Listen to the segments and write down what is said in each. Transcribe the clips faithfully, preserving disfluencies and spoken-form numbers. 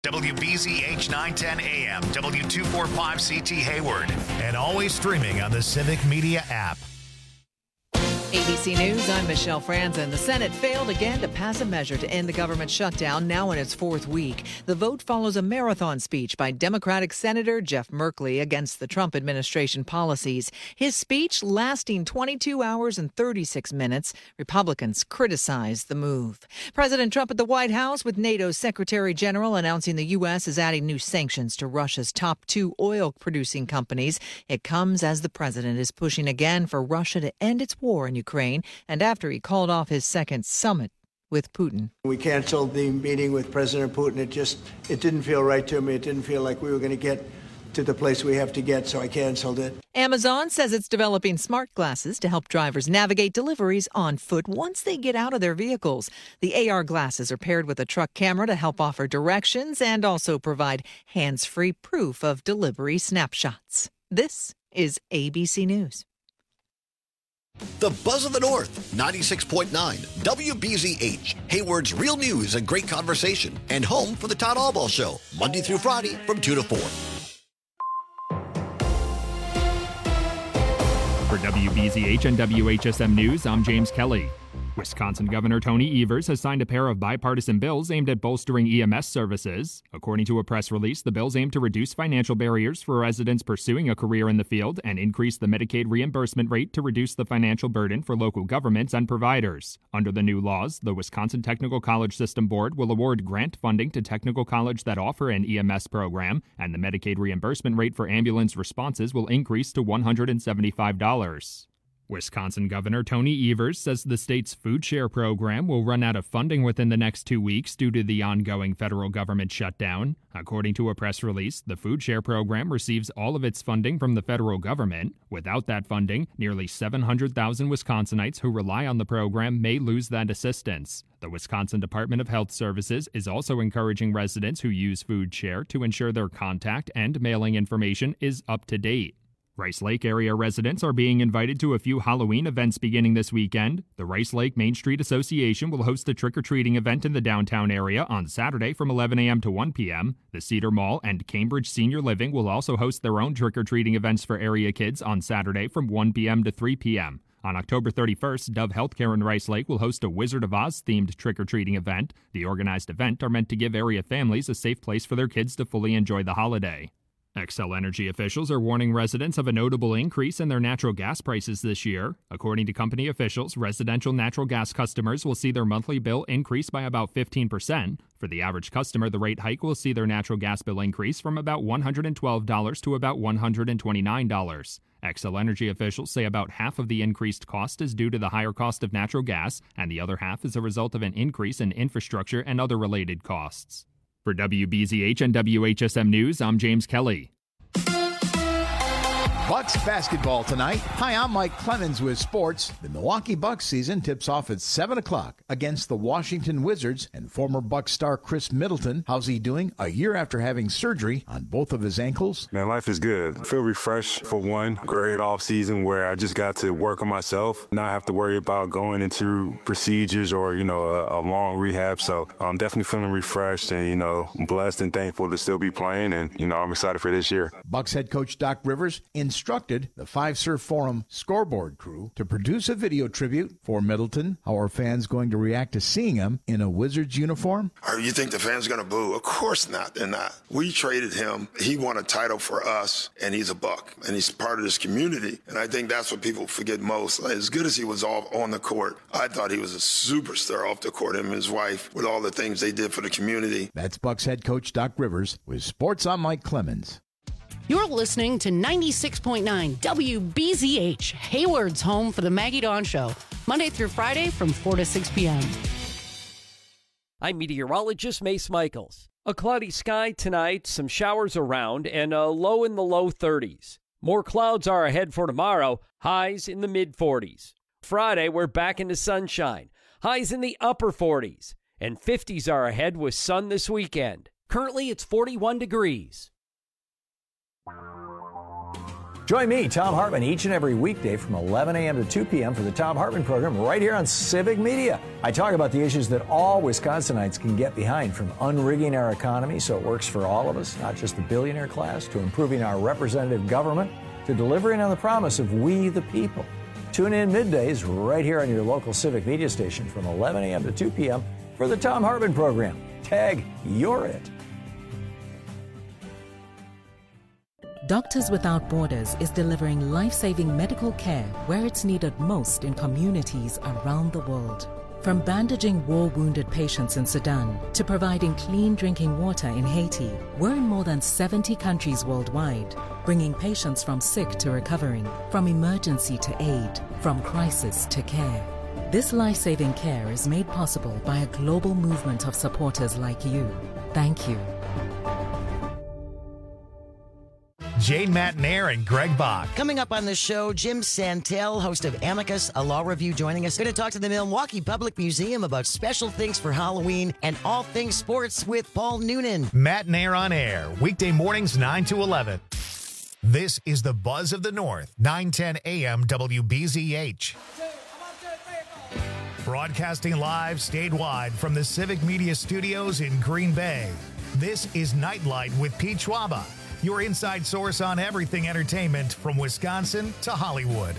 W B Z H nine ten A M, W two forty-five C T Hayward, and always streaming on the Civic Media app. A B C News, I'm Michelle Franzen. The Senate failed again to pass a measure to end the government shutdown, now in its fourth week. The vote follows a marathon speech by Democratic Senator Jeff Merkley against the Trump administration policies. His speech lasting twenty-two hours and thirty-six minutes. Republicans criticized the move. President Trump at the White House with NATO's Secretary General announcing the U S is adding new sanctions to Russia's top two oil-producing companies. It comes as the president is pushing again for Russia to end its war in Ukraine, and after he called off his second summit with Putin. We canceled the meeting with President Putin. It just, it didn't feel right to me. It didn't feel like we were going to get to the place we have to get, so I canceled it. Amazon says it's developing smart glasses to help drivers navigate deliveries on foot once they get out of their vehicles. The A R glasses are paired with a truck camera to help offer directions and also provide hands-free proof of delivery snapshots. This is A B C News. The Buzz of the North, ninety-six point nine, W B Z H, Hayward's real news and great conversation, and home for the Todd Albaugh Show, Monday through Friday from two to four. For W B Z H and W H S M News, I'm James Kelly. Wisconsin Governor Tony Evers has signed a pair of bipartisan bills aimed at bolstering E M S services. According to a press release, the bills aim to reduce financial barriers for residents pursuing a career in the field and increase the Medicaid reimbursement rate to reduce the financial burden for local governments and providers. Under the new laws, the Wisconsin Technical College System Board will award grant funding to technical colleges that offer an E M S program, and the Medicaid reimbursement rate for ambulance responses will increase to one hundred seventy-five dollars. Wisconsin Governor Tony Evers says the state's food share program will run out of funding within the next two weeks due to the ongoing federal government shutdown. According to a press release, the food share program receives all of its funding from the federal government. Without that funding, nearly seven hundred thousand Wisconsinites who rely on the program may lose that assistance. The Wisconsin Department of Health Services is also encouraging residents who use food share to ensure their contact and mailing information is up to date. Rice Lake area residents are being invited to a few Halloween events beginning this weekend. The Rice Lake Main Street Association will host a trick-or-treating event in the downtown area on Saturday from eleven a.m. to one p.m. The Cedar Mall and Cambridge Senior Living will also host their own trick-or-treating events for area kids on Saturday from one p.m. to three p.m. On October thirty-first, Dove Healthcare in Rice Lake will host a Wizard of Oz-themed trick-or-treating event. The organized event are meant to give area families a safe place for their kids to fully enjoy the holiday. Xcel Energy officials are warning residents of a notable increase in their natural gas prices this year. According to company officials, residential natural gas customers will see their monthly bill increase by about fifteen percent. For the average customer, the rate hike will see their natural gas bill increase from about one hundred twelve dollars to about one hundred twenty-nine dollars. Xcel Energy officials say about half of the increased cost is due to the higher cost of natural gas, and the other half is a result of an increase in infrastructure and other related costs. For W B Z H and W H S M News, I'm James Kelly. Bucks basketball tonight. Hi, I'm Mike Clemens with sports. The Milwaukee Bucks season tips off at seven o'clock against the Washington Wizards and former Bucks star Chris Middleton. How's he doing a year after having surgery on both of his ankles? Man, life is good. I feel refreshed for one. Great off season where I just got to work on myself, not have to worry about going into procedures or, you know, a, a long rehab. So I'm definitely feeling refreshed and, you know, blessed and thankful to still be playing. And, you know, I'm excited for this year. Bucks head coach Doc Rivers instructed the Five Surf Forum scoreboard crew to produce a video tribute for Middleton. How are fans going to react to seeing him in a Wizards uniform? Or you think the fans are going to boo? Of course not. They're not. We traded him. He won a title for us, and he's a Buck, and he's part of this community. And I think that's what people forget most. Like, as good as he was off on the court, I thought he was a superstar off the court, him and his wife, with all the things they did for the community. That's Bucks head coach Doc Rivers with Sports. I'm Mike Clemens. You're listening to ninety-six point nine W B Z H, Hayward's home for the Maggie Dawn Show, Monday through Friday from four to six p.m. I'm meteorologist Mace Michaels. A cloudy sky tonight, some showers around, and a low in the low thirties. More clouds are ahead for tomorrow, highs in the mid forties. Friday, we're back into sunshine, highs in the upper forties, and fifties are ahead with sun this weekend. Currently, it's forty-one degrees. Join me, Tom Hartman, each and every weekday from eleven a.m. to two p.m. for the Tom Hartman program right here on Civic Media. I talk about the issues that all Wisconsinites can get behind, from unrigging our economy so it works for all of us, not just the billionaire class, to improving our representative government, to delivering on the promise of we the people. Tune in middays right here on your local Civic Media station from eleven a.m. to two p.m. for the Tom Hartman program. Tag, you're it. Doctors Without Borders is delivering life-saving medical care where it's needed most in communities around the world. From bandaging war-wounded patients in Sudan to providing clean drinking water in Haiti, we're in more than seventy countries worldwide, bringing patients from sick to recovering, from emergency to aid, from crisis to care. This life-saving care is made possible by a global movement of supporters like you. Thank you. Jane Matnair and Greg Bach. Coming up on the show, Jim Santel, host of Amicus, a law review, joining us. Going to talk to the Milwaukee Public Museum about special things for Halloween and all things sports with Paul Noonan. Matnair on air, weekday mornings nine to eleven. This is the Buzz of the North, nine ten a.m. W B Z H. Broadcasting live statewide from the Civic Media Studios in Green Bay. This is Nightlight with Pete Schwaba, your inside source on everything entertainment from Wisconsin to Hollywood.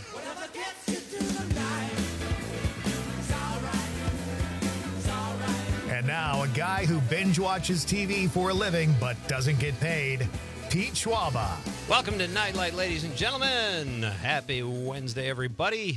And now, a guy who binge watches T V for a living but doesn't get paid, Pete Schwaba. Welcome to Nightlight, ladies and gentlemen. Happy Wednesday, everybody.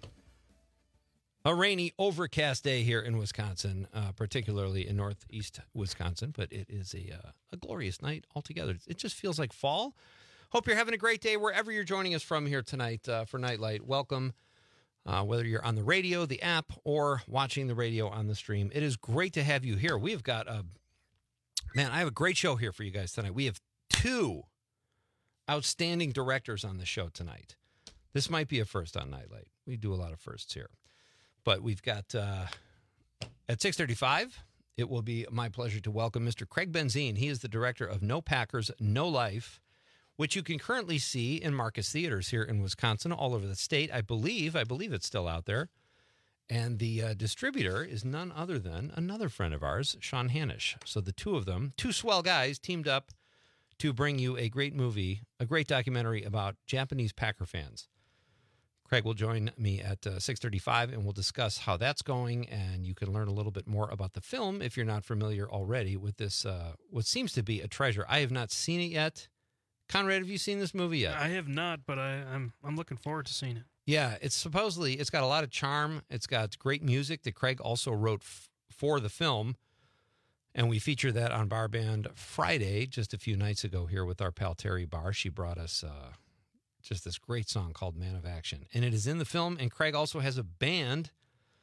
A rainy, overcast day here in Wisconsin, uh, particularly in northeast Wisconsin, but it is a, uh, a glorious night altogether. It just feels like fall. Hope you're having a great day wherever you're joining us from here tonight uh, for Nightlight. Welcome, uh, whether you're on the radio, the app, or watching the radio on the stream. It is great to have you here. We've got a, man, I have a great show here for you guys tonight. We have two outstanding directors on the show tonight. This might be a first on Nightlight. We do a lot of firsts here. But we've got, uh, at six thirty-five, it will be my pleasure to welcome Mister Craig Benzine. He is the director of No Packers, No Life, which you can currently see in Marcus Theaters here in Wisconsin, all over the state. I believe, I believe it's still out there. And the uh, distributor is none other than another friend of ours, Sean Hanisch. So the two of them, two swell guys, teamed up to bring you a great movie, a great documentary about Japanese Packer fans. Craig will join me at uh, six thirty-five, and we'll discuss how that's going, and you can learn a little bit more about the film if you're not familiar already with this, uh, what seems to be a treasure. I have not seen it yet. Conrad, have you seen this movie yet? I have not, but I, I'm I'm looking forward to seeing it. Yeah, it's supposedly, it's got a lot of charm. It's got great music that Craig also wrote f- for the film, and we featured that on Bar Band Friday just a few nights ago here with our pal Terry Barr. She brought us... Uh, just this great song called Man of Action. And it is in the film, and Craig also has a band.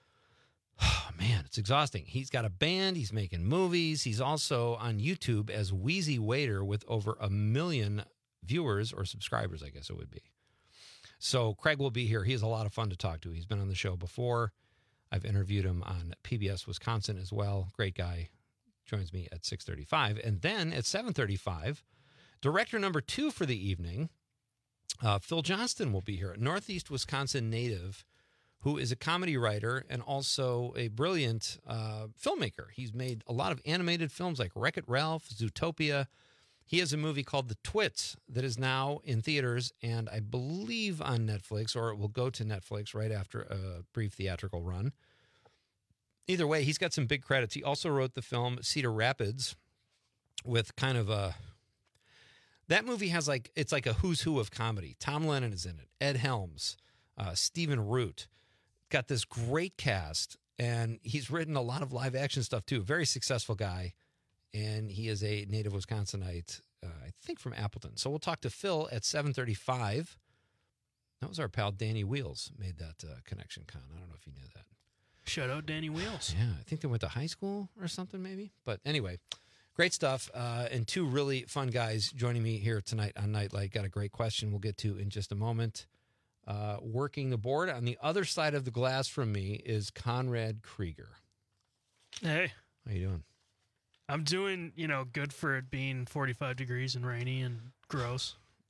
Oh, man, it's exhausting. He's got a band. He's making movies. He's also on YouTube as Wheezy Waiter with over a million viewers or subscribers, I guess it would be. So Craig will be here. He is a lot of fun to talk to. He's been on the show before. I've interviewed him on P B S Wisconsin as well. Great guy. Joins me at six thirty-five. And then at seven thirty-five, director number two for the evening, Uh, Phil Johnston will be here, a Northeast Wisconsin native who is a comedy writer and also a brilliant uh, filmmaker. He's made a lot of animated films like Wreck-It Ralph, Zootopia. He has a movie called The Twits that is now in theaters and I believe on Netflix, or it will go to Netflix right after a brief theatrical run. Either way, he's got some big credits. He also wrote the film Cedar Rapids with kind of a... That movie has like, it's like a who's who of comedy. Tom Lennon is in it, Ed Helms, uh, Stephen Root. Got this great cast, and he's written a lot of live action stuff too. Very successful guy, and he is a native Wisconsinite, uh, I think from Appleton. So we'll talk to Phil at seven thirty-five. That was our pal Danny Wheels made that uh, connection, Con. I don't know if you knew that. Shout out Danny Wheels. Yeah, I think they went to high school or something maybe. But anyway... Great stuff, uh, and two really fun guys joining me here tonight on Nightlight. Got a great question we'll get to in just a moment. Uh, working the board on the other side of the glass from me is Conrad Krieger. Hey. How you doing? I'm doing, you know, good for it being forty-five degrees and rainy and gross.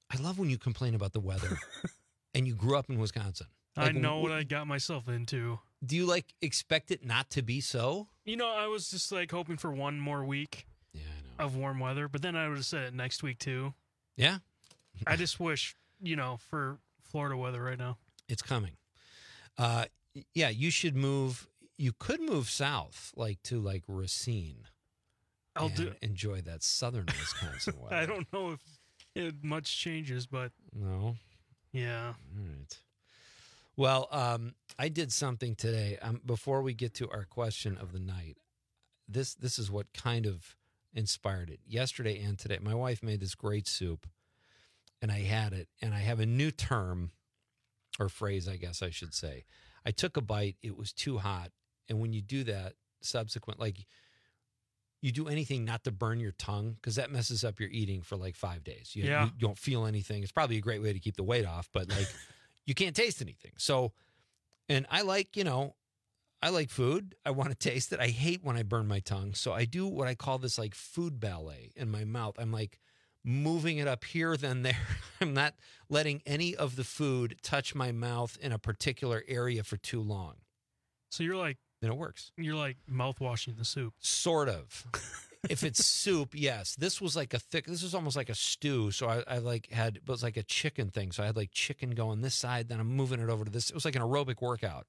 I love when you complain about the weather and you grew up in Wisconsin. I Like, know wh- what I got myself into. Do you like expect it not to be so? You know, I was just like hoping for one more week yeah, I know. of warm weather, but then I would have said it next week too. Yeah. I just wish, you know, for Florida weather right now. It's coming. Uh, yeah, you should move. You could move south, like to like Racine. I'll and do. enjoy that southern Wisconsin weather. I don't know if it much changes, but No. yeah. All right. Well, um, I did something today. Um, before we get to our question of the night, this this is what kind of inspired it. Yesterday and today, my wife made this great soup, and I had it, and I have a new term or phrase, I guess I should say. I took a bite. It was too hot, and when you do that, subsequent, like you do anything not to burn your tongue, because that messes up your eating for like five days. You, Yeah. you don't feel anything. It's probably a great way to keep the weight off, but like you can't taste anything. So, and I like, you know, I like food. I want to taste it. I hate when I burn my tongue. So I do what I call this like food ballet in my mouth. I'm like moving it up here, then there. I'm not letting any of the food touch my mouth in a particular area for too long. So you're like, Then it works. you're like mouth washing the soup. Sort of. If it's soup, yes. This was like a thick, this was almost like a stew. So I, I like had, it was like a chicken thing. So I had like chicken going this side, then I'm moving it over to this. It was like an aerobic workout.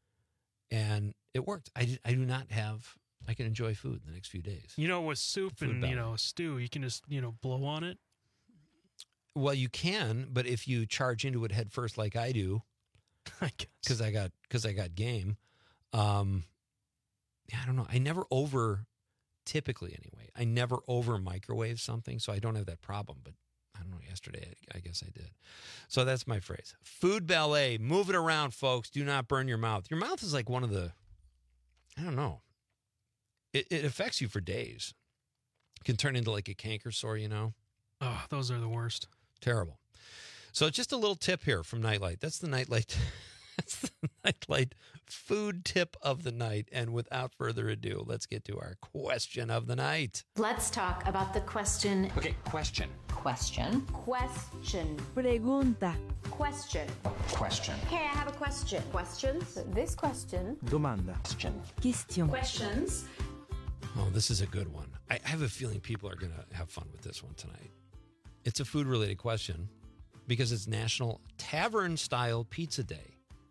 And it worked. I, did, I do not have, I can enjoy food the next few days. You know, with soup Food and, balance. you know, a stew, you can just, you know, blow on it. Well, you can, but if you charge into it head first like I do, I guess. because I got, because I got game, um, yeah, I don't know. I never over, typically anyway, I never over microwave something, so I don't have that problem. But I don't know, yesterday, I, I guess I did. So that's my phrase. Food ballet, move it around, folks. Do not burn your mouth. Your mouth is like one of the, I don't know. It, it affects you for days. It can turn into like a canker sore, you know? Oh, those are the worst. Terrible. So just a little tip here from Nightlight. That's the Nightlight. That's the Nightlight food tip of the night. And without further ado, let's get to our question of the night. Let's talk about the question. Okay, question. Question. Question. Pregunta. Question. Question. Hey, I have a question. Questions? This question. Domanda. Question. Question. Questions. Oh, this is a good one. I I have a feeling people are going to have fun with this one tonight. It's a food-related question because it's National Tavern-Style Pizza Day.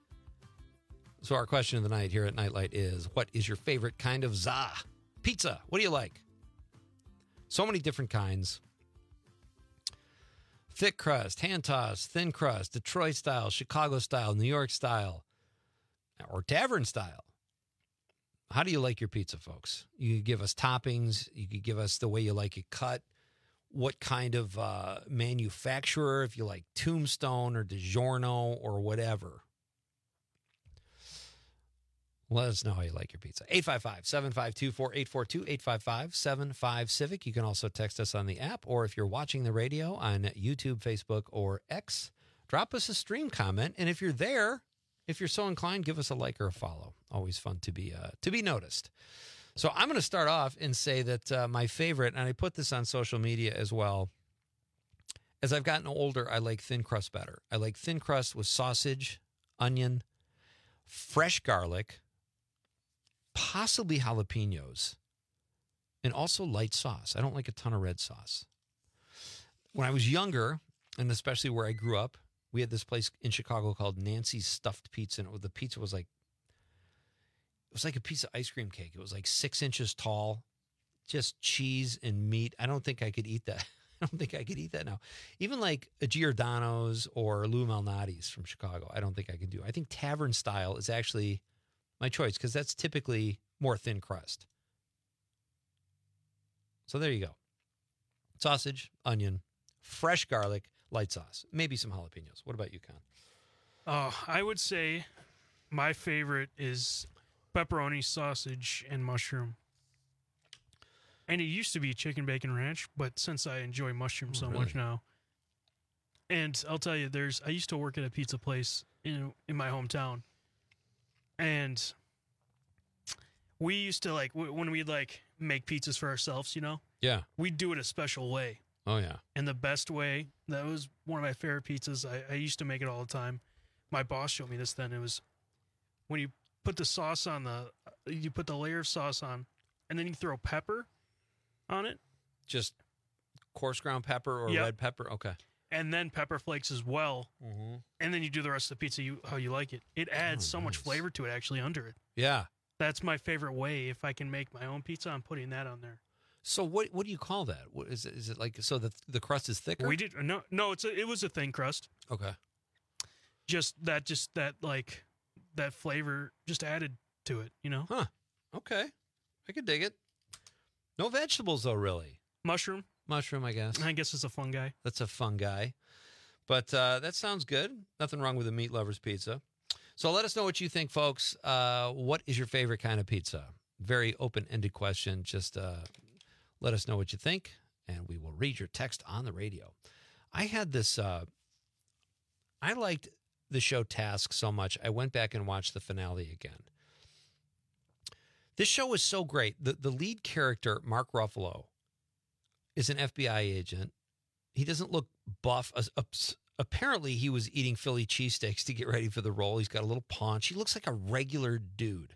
So our question of the night here at Nightlight is, what is your favorite kind of za? Pizza. What do you like? So many different kinds. Thick crust, hand tossed, thin crust, Detroit style, Chicago style, New York style, or tavern style. How do you like your pizza, folks? You could give us toppings. You could give us the way you like it cut. What kind of uh, manufacturer, if you like Tombstone or DiGiorno or whatever. Let us know how you like your pizza. eight five five, seven five two, four eight four two, eight five five, seven five Civic. You can also text us on the app, or if you're watching the radio on YouTube, Facebook, or X, drop us a stream comment. And if you're there, if you're so inclined, give us a like or a follow. Always fun to be uh, to be noticed. So I'm going to start off and say that uh, my favorite, and I put this on social media as well, as I've gotten older, I like thin crust better. I like thin crust with sausage, onion, fresh garlic, possibly jalapenos, and also light sauce. I don't like a ton of red sauce. When I was younger, and especially where I grew up, we had this place in Chicago called Nancy's Stuffed Pizza, and it was, the pizza was like, it was like a piece of ice cream cake. It was like six inches tall, just cheese and meat. I don't think I could eat that. I don't think I could eat that now. Even like a Giordano's or Lou Malnati's from Chicago, I don't think I could do. I think tavern style is actually my choice because that's typically more thin crust. So there you go. Sausage, onion, fresh garlic, light sauce, maybe some jalapenos. What about you, Con? Oh, I would say my favorite is pepperoni, sausage, and mushroom. And it used to be chicken bacon ranch, but since I enjoy mushroom so really? much now, and I'll tell you, there's I used to work at a pizza place in in my hometown, and we used to like w- when we'd like make pizzas for ourselves, you know, Yeah. we'd do it a special way. Oh, yeah. And the best way, that was one of my favorite pizzas. I, I used to make it all the time. My boss showed me this then. It was when you put the sauce on the, you put the layer of sauce on, and then you throw pepper on it. Just coarse ground pepper or Yep. red pepper? Okay. And then pepper flakes as well. Mm-hmm. And then you do the rest of the pizza you, how you like it. It adds Oh, so much flavor to it actually under it. Yeah. That's my favorite way. If I can make my own pizza, I'm putting that on there. So what what do you call that? What is it, is it like, so the the crust is thicker? We did no no. It's a, it was a thin crust. Okay. Just that just that like that flavor just added to it. You know. Huh. Okay. I could dig it. No vegetables though, really. Mushroom. Mushroom, I guess. I guess it's a fungi. That's a fungi. But uh, that sounds good. Nothing wrong with a meat lover's pizza. So let us know what you think, folks. Uh, what is your favorite kind of pizza? Very open-ended question. Just uh, let us know what you think, and we will read your text on the radio. I had this, uh, I liked the show Task so much, I went back and watched the finale again. This show was so great. The, the lead character, Mark Ruffalo, is an F B I agent. He doesn't look buff. Apparently, he was eating Philly cheesesteaks to get ready for the role. He's got a little paunch. He looks like a regular dude.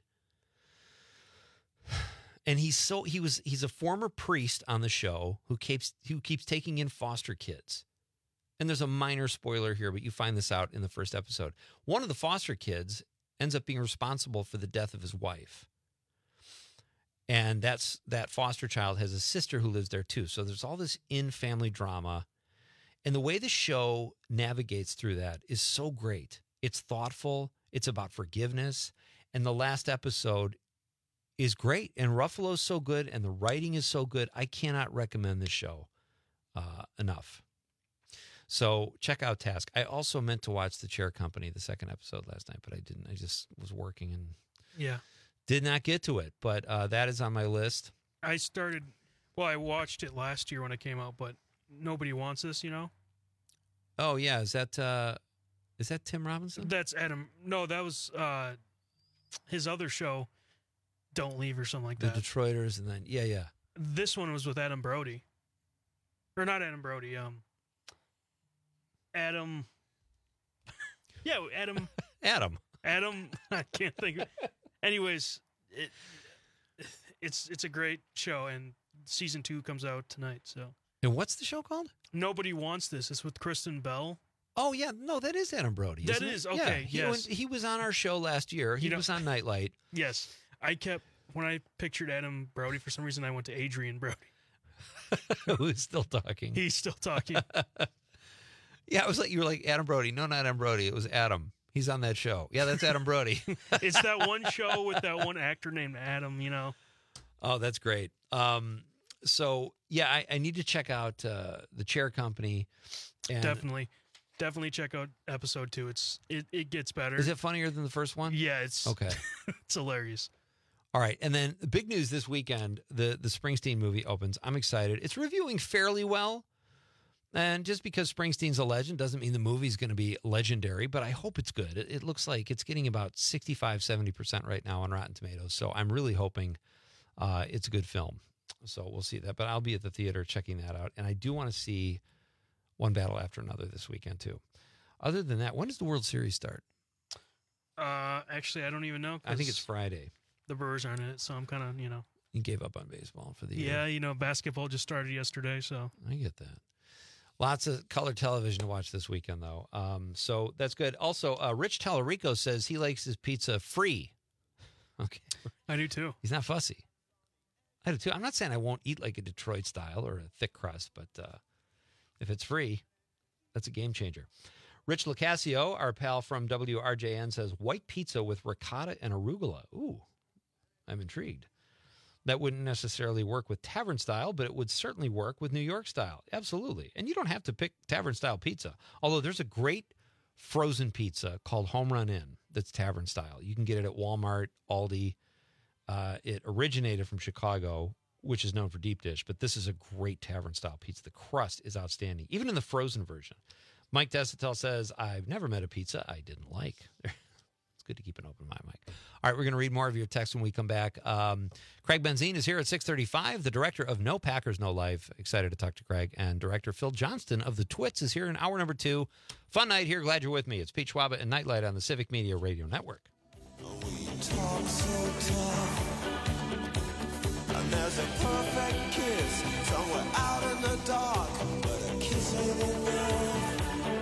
And he's so he was he's a former priest on the show who keeps who keeps taking in foster kids. And there's a minor spoiler here, but you find this out in the first episode. One of the foster kids ends up being responsible for the death of his wife. And that's that foster child has a sister who lives there too. So there's all this in-family drama. And the way the show navigates through that is so great. It's thoughtful. It's about forgiveness. And the last episode is great. And Ruffalo's so good and the writing is so good. I cannot recommend this show uh, enough. So check out Task. I also meant to watch The Chair Company, the second episode last night, but I didn't. I just was working and Yeah. did not get to it. But uh, that is on my list. I started. Well, I watched it last year when it came out, but Nobody Wants This. You know. Oh yeah, is that uh, is that Tim Robinson? That's Adam. No, that was uh, his other show, Don't Leave or something like The that. Detroiters, and then yeah, yeah. This one was with Adam Brody, or not Adam Brody. Um, Adam. yeah, Adam. Adam. Adam. I can't think of it. Anyways, it, it's it's a great show, and season two comes out tonight. So. And what's the show called? Nobody Wants This. It's with Kristen Bell. Oh yeah, no, that is Adam Brody. That isn't is it? okay. Yeah, he, yes, went, he was on our show last year. He You know- was on Nightlight. yes. I kept when I pictured Adam Brody for some reason I went to Adrian Brody. Who's still talking? He's still talking. Yeah, it was like you were like Adam Brody. No, not Adam Brody. It was Adam. He's on that show. Yeah, that's Adam Brody. It's that one show with that one actor named Adam. You know. Oh, that's great. Um, so yeah, I, I need to check out uh, The Chair Company. And Definitely, definitely check out episode two. It's it, it gets better. Is it funnier than the first one? Yeah, it's Okay. it's hilarious. All right, and then the big news this weekend: the the Springsteen movie opens. I'm excited. It's reviewing fairly well, and just because Springsteen's a legend doesn't mean the movie's going to be legendary. But I hope it's good. It, it looks like it's getting about sixty-five, seventy percent right now on Rotten Tomatoes. So I'm really hoping uh, it's a good film. So we'll see that. But I'll be at the theater checking that out, and I do want to see One Battle After Another this weekend too. Other than that, when does the World Series start? Uh, actually, I don't even know. I think it's 'cause Friday. The Brewers aren't in it, so I'm kind of you know. You gave up on baseball for the year. Yeah, you know, basketball just started yesterday, so I get that. Lots of color television to watch this weekend, though. Um, so that's good. Also, uh, Rich Tallarico says he likes his pizza free. Okay. I do too. He's not fussy. I do too. I'm not saying I won't eat like a Detroit style or a thick crust, but uh, if it's free, that's a game changer. Rich Locascio, our pal from W R J N, says white pizza with ricotta and arugula. Ooh, I'm intrigued. That wouldn't necessarily work with tavern style, but it would certainly work with New York style. Absolutely. And you don't have to pick tavern style pizza. Although there's a great frozen pizza called Home Run Inn that's tavern style. You can get it at Walmart, Aldi. Uh, it originated from Chicago, which is known for deep dish, but this is a great tavern style pizza. The crust is outstanding, even in the frozen version. Mike Desitel says, I've never met a pizza I didn't like. It's good to keep an open mind, Mike. All right, we're going to read more of your text when we come back. Um, Craig Benzine is here at six thirty-five, the director of No Packers, No Life. Excited to talk to Craig. And director Phil Johnston of The Twits is here in hour number two. Fun night here. Glad you're with me. It's Pete Schwaba and Nightlight on the Civic Media Radio Network. We talk so tough, and there's a perfect kiss somewhere out in the dark, but a kiss ain't enough.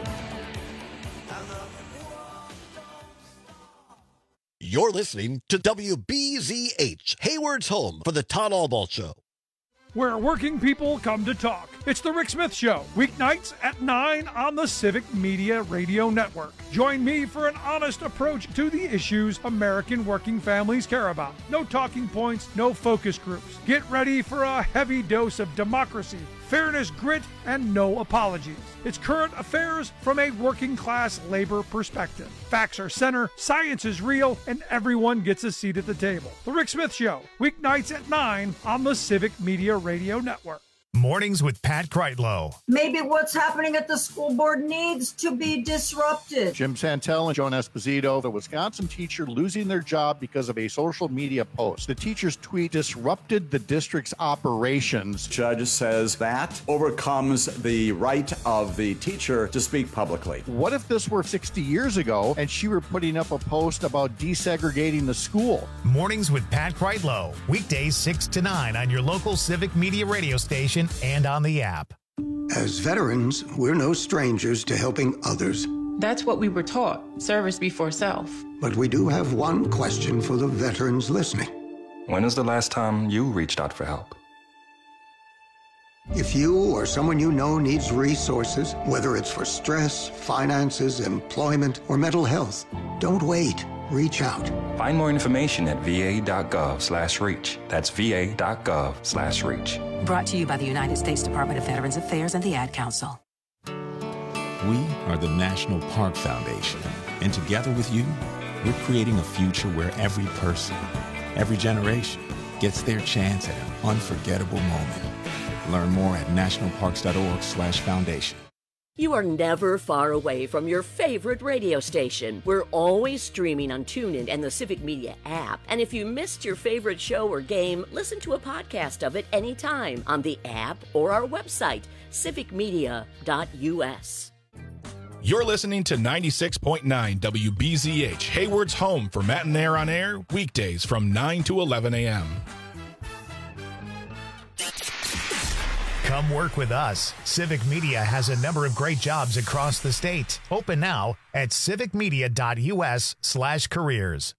You're listening to W B Z H, Hayward's home for the Todd Albaugh Show. Where working people come to talk. It's the Rick Smith Show, weeknights at nine on the Civic Media Radio Network. Join me for an honest approach to the issues American working families care about. No talking points, no focus groups. Get ready for a heavy dose of democracy, fairness, grit, and no apologies. It's current affairs from a working class labor perspective. Facts are center, science is real, and everyone gets a seat at the table. The Rick Smith Show, weeknights at nine on the Civic Media Radio Network. Mornings with Pat Kreitlow. Maybe what's happening at the school board needs to be disrupted. Jim Santel and Joan Esposito, the Wisconsin teacher losing their job because of a social media post. The teacher's tweet disrupted the district's operations. Judge says that overcomes the right of the teacher to speak publicly. What if this were sixty years ago and she were putting up a post about desegregating the school? Mornings with Pat Kreitlow. Weekdays six to nine on your local Civic Media radio station and on the app. As veterans, we're no strangers to helping others. That's what we were taught, service before self. But we do have one question for the veterans listening. When was the last time you reached out for help? If you or someone you know needs resources, whether it's for stress, finances, employment, or mental health, don't wait. Reach out. Find more information at va.gov slash reach. That's va.gov slash reach. Brought to you by the United States Department of Veterans Affairs and the Ad Council. We are the National Park Foundation, and together with you, we're creating a future where every person, every generation, gets their chance at an unforgettable moment. Learn more at nationalparks.org slash foundation. You are never far away from your favorite radio station. We're always streaming on TuneIn and the Civic Media app. And if you missed your favorite show or game, listen to a podcast of it anytime on the app or our website, civic media dot u s. You're listening to ninety-six point nine W B Z H, Hayward's home for Matt and Air on Air, weekdays from nine to eleven a.m. Come work with us. Civic Media has a number of great jobs across the state. Open now at civic media dot u s slash careers.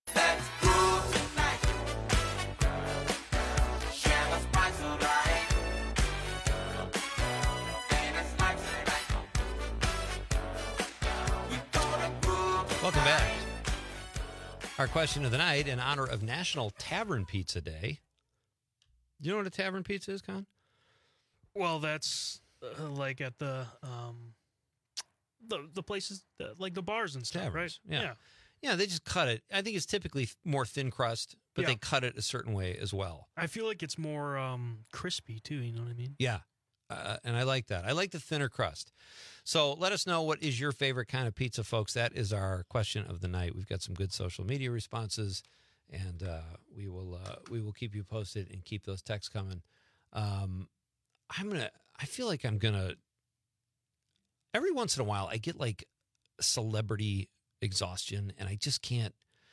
Welcome back. Our question of the night in honor of National Tavern Pizza Day. Do you know what a tavern pizza is, Con? Well, that's uh, like at the um, the the places uh, like the bars and stuff, Taverns, right? yeah. yeah, yeah. They just cut it. I think it's typically more thin crust, but Yeah. they cut it a certain way as well. I feel like it's more um, crispy too. You know what I mean? Yeah, uh, and I like that. I like the thinner crust. So let us know, what is your favorite kind of pizza, folks? That is our question of the night. We've got some good social media responses, and uh, we will uh, we will keep you posted and keep those texts coming. Um, I'm gonna. I feel like I'm gonna. Every once in a while, I get like celebrity exhaustion, and I just can't.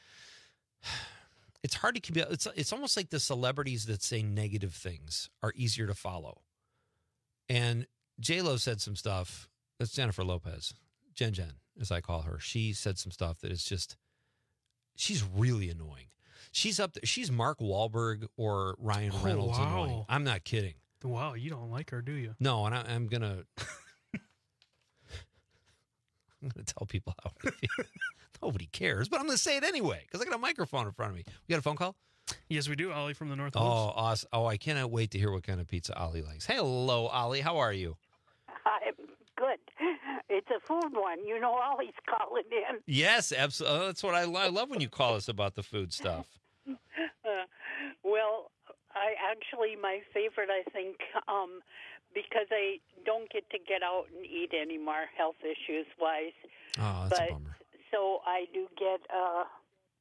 It's hard to keep. It's it's almost like the celebrities that say negative things are easier to follow. And J-Lo said some stuff. That's Jennifer Lopez, Jen Jen, as I call her. She said some stuff that is just. She's really annoying. She's up there. She's Mark Wahlberg or Ryan Oh, Reynolds wow. annoying. I'm not kidding. Wow, you don't like her, do you? No, and I, I'm gonna. I'm gonna tell people how I feel. Nobody cares, but I'm gonna say it anyway because I got a microphone in front of me. We got a phone call? Yes, we do. Ollie from the North. Oh, awesome. Oh, I cannot wait to hear what kind of pizza Ollie likes. Hello, Ollie. How are you? I'm good. It's a food one. You know, Ollie's calling in. Yes, absolutely. That's what I, lo- I love when you call us about the food stuff. Uh, well, I actually, my favorite, I think, um, because I don't get to get out and eat anymore, health issues wise. Oh, that's but, a bummer. So I do get uh,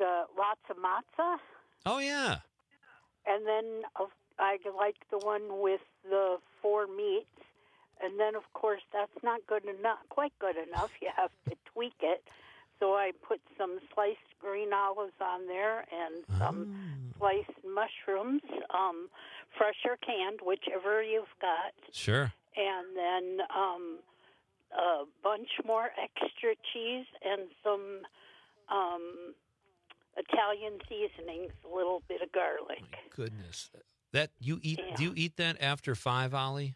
the lots of matzah. Oh, yeah. And then uh, I like the one with the four meats. And then, of course, that's not good enough, quite good enough. You have to tweak it. So I put some sliced green olives on there and some Oh. sliced mushrooms, um, fresh or canned, whichever you've got. Sure. And then um, a bunch more extra cheese and some um, Italian seasonings, a little bit of garlic. Goodness. That you eat? Yeah. Do you eat that after five, Ollie?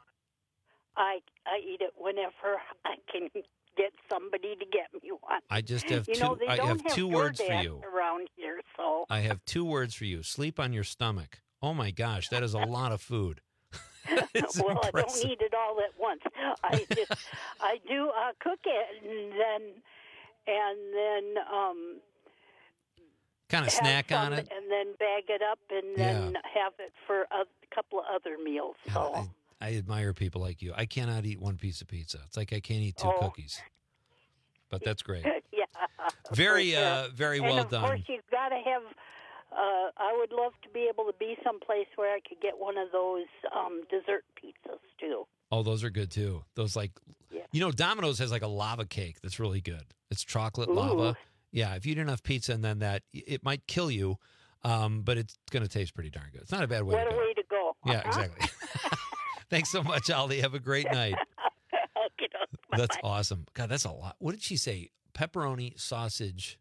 I I eat it whenever I can get somebody to get me one. I just have you two. know, they I don't have two words for DoorDash you. around here, so I have two words for you. Sleep on your stomach. Oh my gosh, that is a lot of food. It's well, I impressive. don't eat it all at once. I just I do uh, cook it and then and then um, Kind of have snack on some it. and then bag it up and then have it for a couple of other meals. So. I, I admire people like you. I cannot eat one piece of pizza. It's like I can't eat two Oh. cookies. But that's great. yeah. Very, for sure. uh, very and well of done. Of course, you've got to have. Uh, I would love to be able to be someplace where I could get one of those um, dessert pizzas too. Oh, those are good too. Those like, you know, Domino's has like a lava cake that's really good. It's chocolate Ooh. lava. Yeah, if you eat enough pizza and then that, it might kill you, um, but it's going to taste pretty darn good. It's not a bad way what to a go. way to go! Yeah, Uh-huh. exactly. Thanks so much, Ollie. Have a great night. Okay, That's awesome. God, that's a lot. What did she say? Pepperoni, sausage.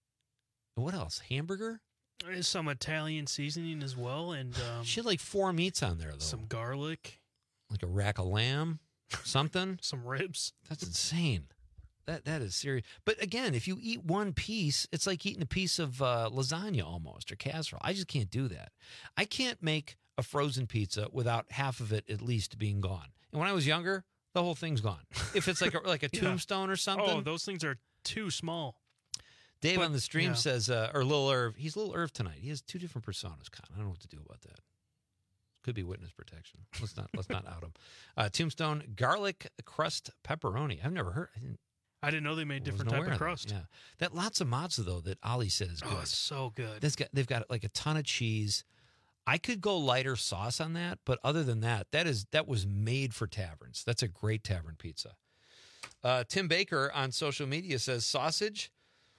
What else? Hamburger? There's some Italian seasoning as well, and um, She had like four meats on there, though. some garlic, Like a rack of lamb, something. some ribs. That's insane. That that is serious. But again, if you eat one piece, it's like eating a piece of uh, lasagna almost or casserole. I just can't do that. I can't make a frozen pizza without half of it at least being gone. And when I was younger, the whole thing's gone. If it's like a, like a Yeah. tombstone or something. Oh, those things are too small. Dave But- on the stream yeah. says, uh, or Lil Irv, he's Lil Irv tonight. He has two different personas, Con. I don't know what to do about that. Could be witness protection. Let's not let's not out him. Uh, Tombstone garlic crust pepperoni. I've never heard. I didn't. I didn't know they made wasn't different type aware of that. crust. Yeah, that lots of matzo though that Ollie said is good. Oh, it's so good. That's got, they've got like a ton of cheese. I could go lighter sauce on that, but other than that, that is that was made for taverns. That's a great tavern pizza. Uh, Tim Baker on social media says sausage,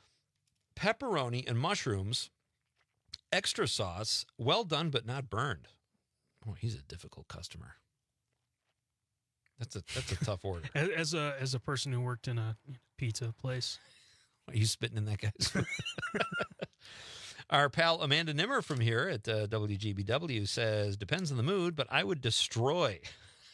pepperoni, and mushrooms, extra sauce, well done but not burned. Oh, he's a difficult customer. That's a that's a tough order. As, as a as a person who worked in a pizza place, Are you spitting in that guy's food? Our pal Amanda Nimmer from here at uh, W G B W says, depends on the mood, but I would destroy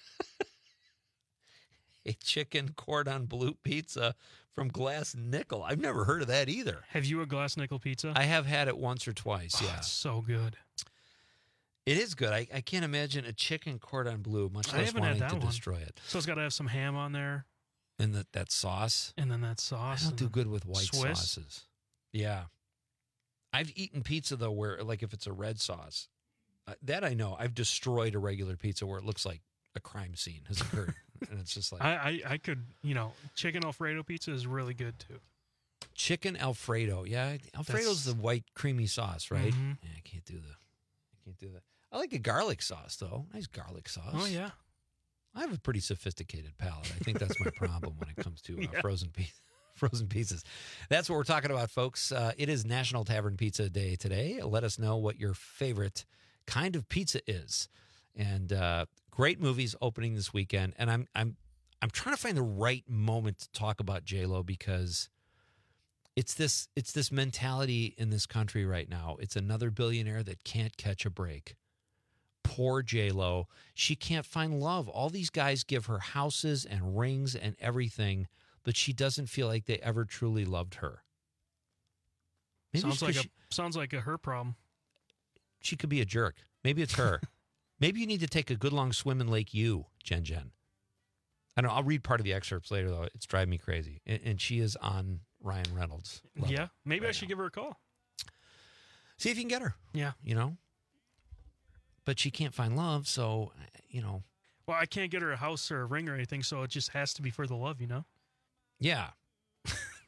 a chicken cordon bleu pizza from Glass Nickel. I've never heard of that either. have you a glass nickel pizza? I have had it once or twice, Oh, yeah. it's so good. It is good. I, I can't imagine a chicken cordon bleu, much I less haven't had wanting that to one. destroy it. So it's got to have some ham on there, And that that sauce. and then that I sauce. don't and do then good with white Swiss. sauces. Yeah. I've eaten pizza, though, where, like, if it's a red sauce, uh, that I know. I've destroyed a regular pizza where it looks like a crime scene has occurred. And it's just like I, I I could, you know, chicken Alfredo pizza is really good too. chicken Alfredo. Yeah, Alfredo's That's- the white creamy sauce, right? Mhm. Yeah, I can't do the, I can't do that. I like a garlic sauce, though. Nice garlic sauce. Oh yeah, I have a pretty sophisticated palate. I think that's my problem when it comes to uh, Yeah. frozen pizza. Frozen pizzas. That's what we're talking about, folks. Uh, it is National Tavern Pizza Day today. Let us know what your favorite kind of pizza is. And uh, great movies opening this weekend. And I'm I'm I'm trying to find the right moment to talk about J-Lo because it's this it's this mentality in this country right now. It's another billionaire that can't catch a break. Poor J-Lo. She can't find love. All these guys give her houses and rings and everything, but she doesn't feel like they ever truly loved her. Maybe sounds it's like 'cause a sounds like a her problem. She, she could be a jerk. Maybe it's her. Maybe you need to take a good long swim in Lake U, Jen Jen. I don't know. I'll read part of the excerpts later, though. It's driving me crazy. And, and she is on Ryan Reynolds' level. Yeah, maybe I right should now. give her a call. See if you can get her. Yeah. You know? But she can't find love, so, you know. Well, I can't get her a house or a ring or anything, so it just has to be for the love, you know. Yeah.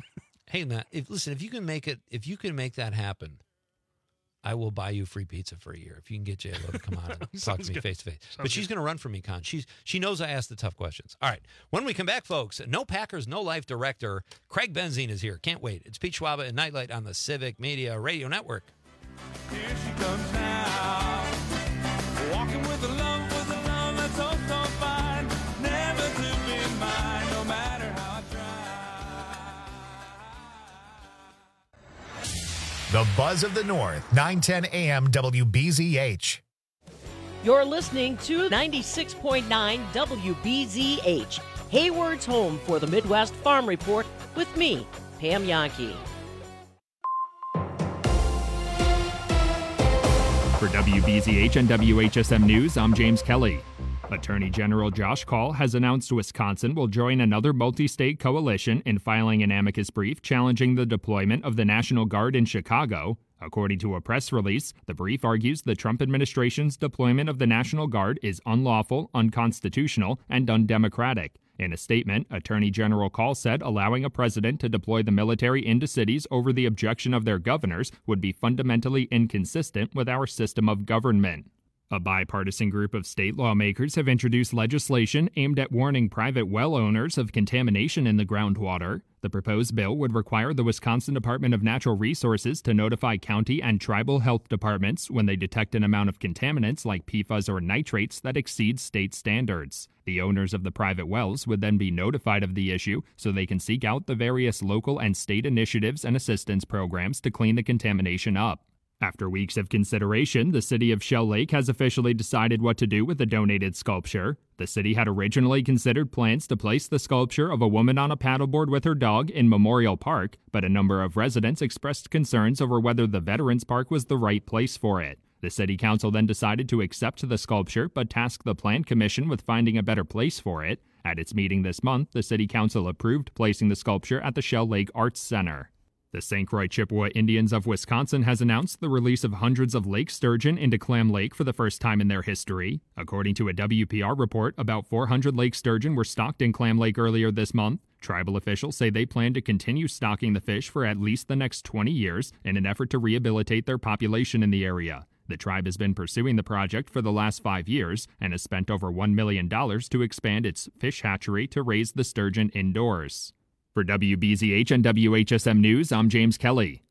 Hey, Matt, if, listen, if you can make it, if you can make that happen, I will buy you free pizza for a year if you can get J Lo to come on and talk to me face to face. But she's going to run for me, Con. She's she knows I ask the tough questions. All right. When we come back, folks, No Packers, No Life director Craig Benzine is here. Can't wait. It's Pete Schwaba and Nightlight on the Civic Media Radio Network. Here she comes now, walking with a love, with a love that's so, so fine, never to be mine, no matter how I try. The Buzz of the North, nine ten A M W B Z H. You're listening to ninety-six point nine W B Z H, Hayward's home for the Midwest Farm Report with me, Pam Yankee. For W B Z H and W H S M News, I'm James Kelly. Attorney General Josh Kaul has announced Wisconsin will join another multi-state coalition in filing an amicus brief challenging the deployment of the National Guard in Chicago. According to a press release, the brief argues the Trump administration's deployment of the National Guard is unlawful, unconstitutional, and undemocratic. In a statement, Attorney General Kaul said allowing a president to deploy the military into cities over the objection of their governors would be fundamentally inconsistent with our system of government. A bipartisan group of state lawmakers have introduced legislation aimed at warning private well owners of contamination in the groundwater. The proposed bill would require the Wisconsin Department of Natural Resources to notify county and tribal health departments when they detect an amount of contaminants like P F A S or nitrates that exceeds state standards. The owners of the private wells would then be notified of the issue so they can seek out the various local and state initiatives and assistance programs to clean the contamination up. After weeks of consideration, the city of Shell Lake has officially decided what to do with the donated sculpture. The city had originally considered plans to place the sculpture of a woman on a paddleboard with her dog in Memorial Park, but a number of residents expressed concerns over whether the Veterans Park was the right place for it. The city council then decided to accept the sculpture, but tasked the Plan Commission with finding a better place for it. At its meeting this month, the city council approved placing the sculpture at the Shell Lake Arts Center. The Saint Croix Chippewa Indians of Wisconsin has announced the release of hundreds of lake sturgeon into Clam Lake for the first time in their history. According to a W P R report, about four hundred lake sturgeon were stocked in Clam Lake earlier this month. Tribal officials say they plan to continue stocking the fish for at least the next twenty years in an effort to rehabilitate their population in the area. The tribe has been pursuing the project for the last five years and has spent over one million dollars to expand its fish hatchery to raise the sturgeon indoors. For W B Z H and W H S M News, I'm James Kelly.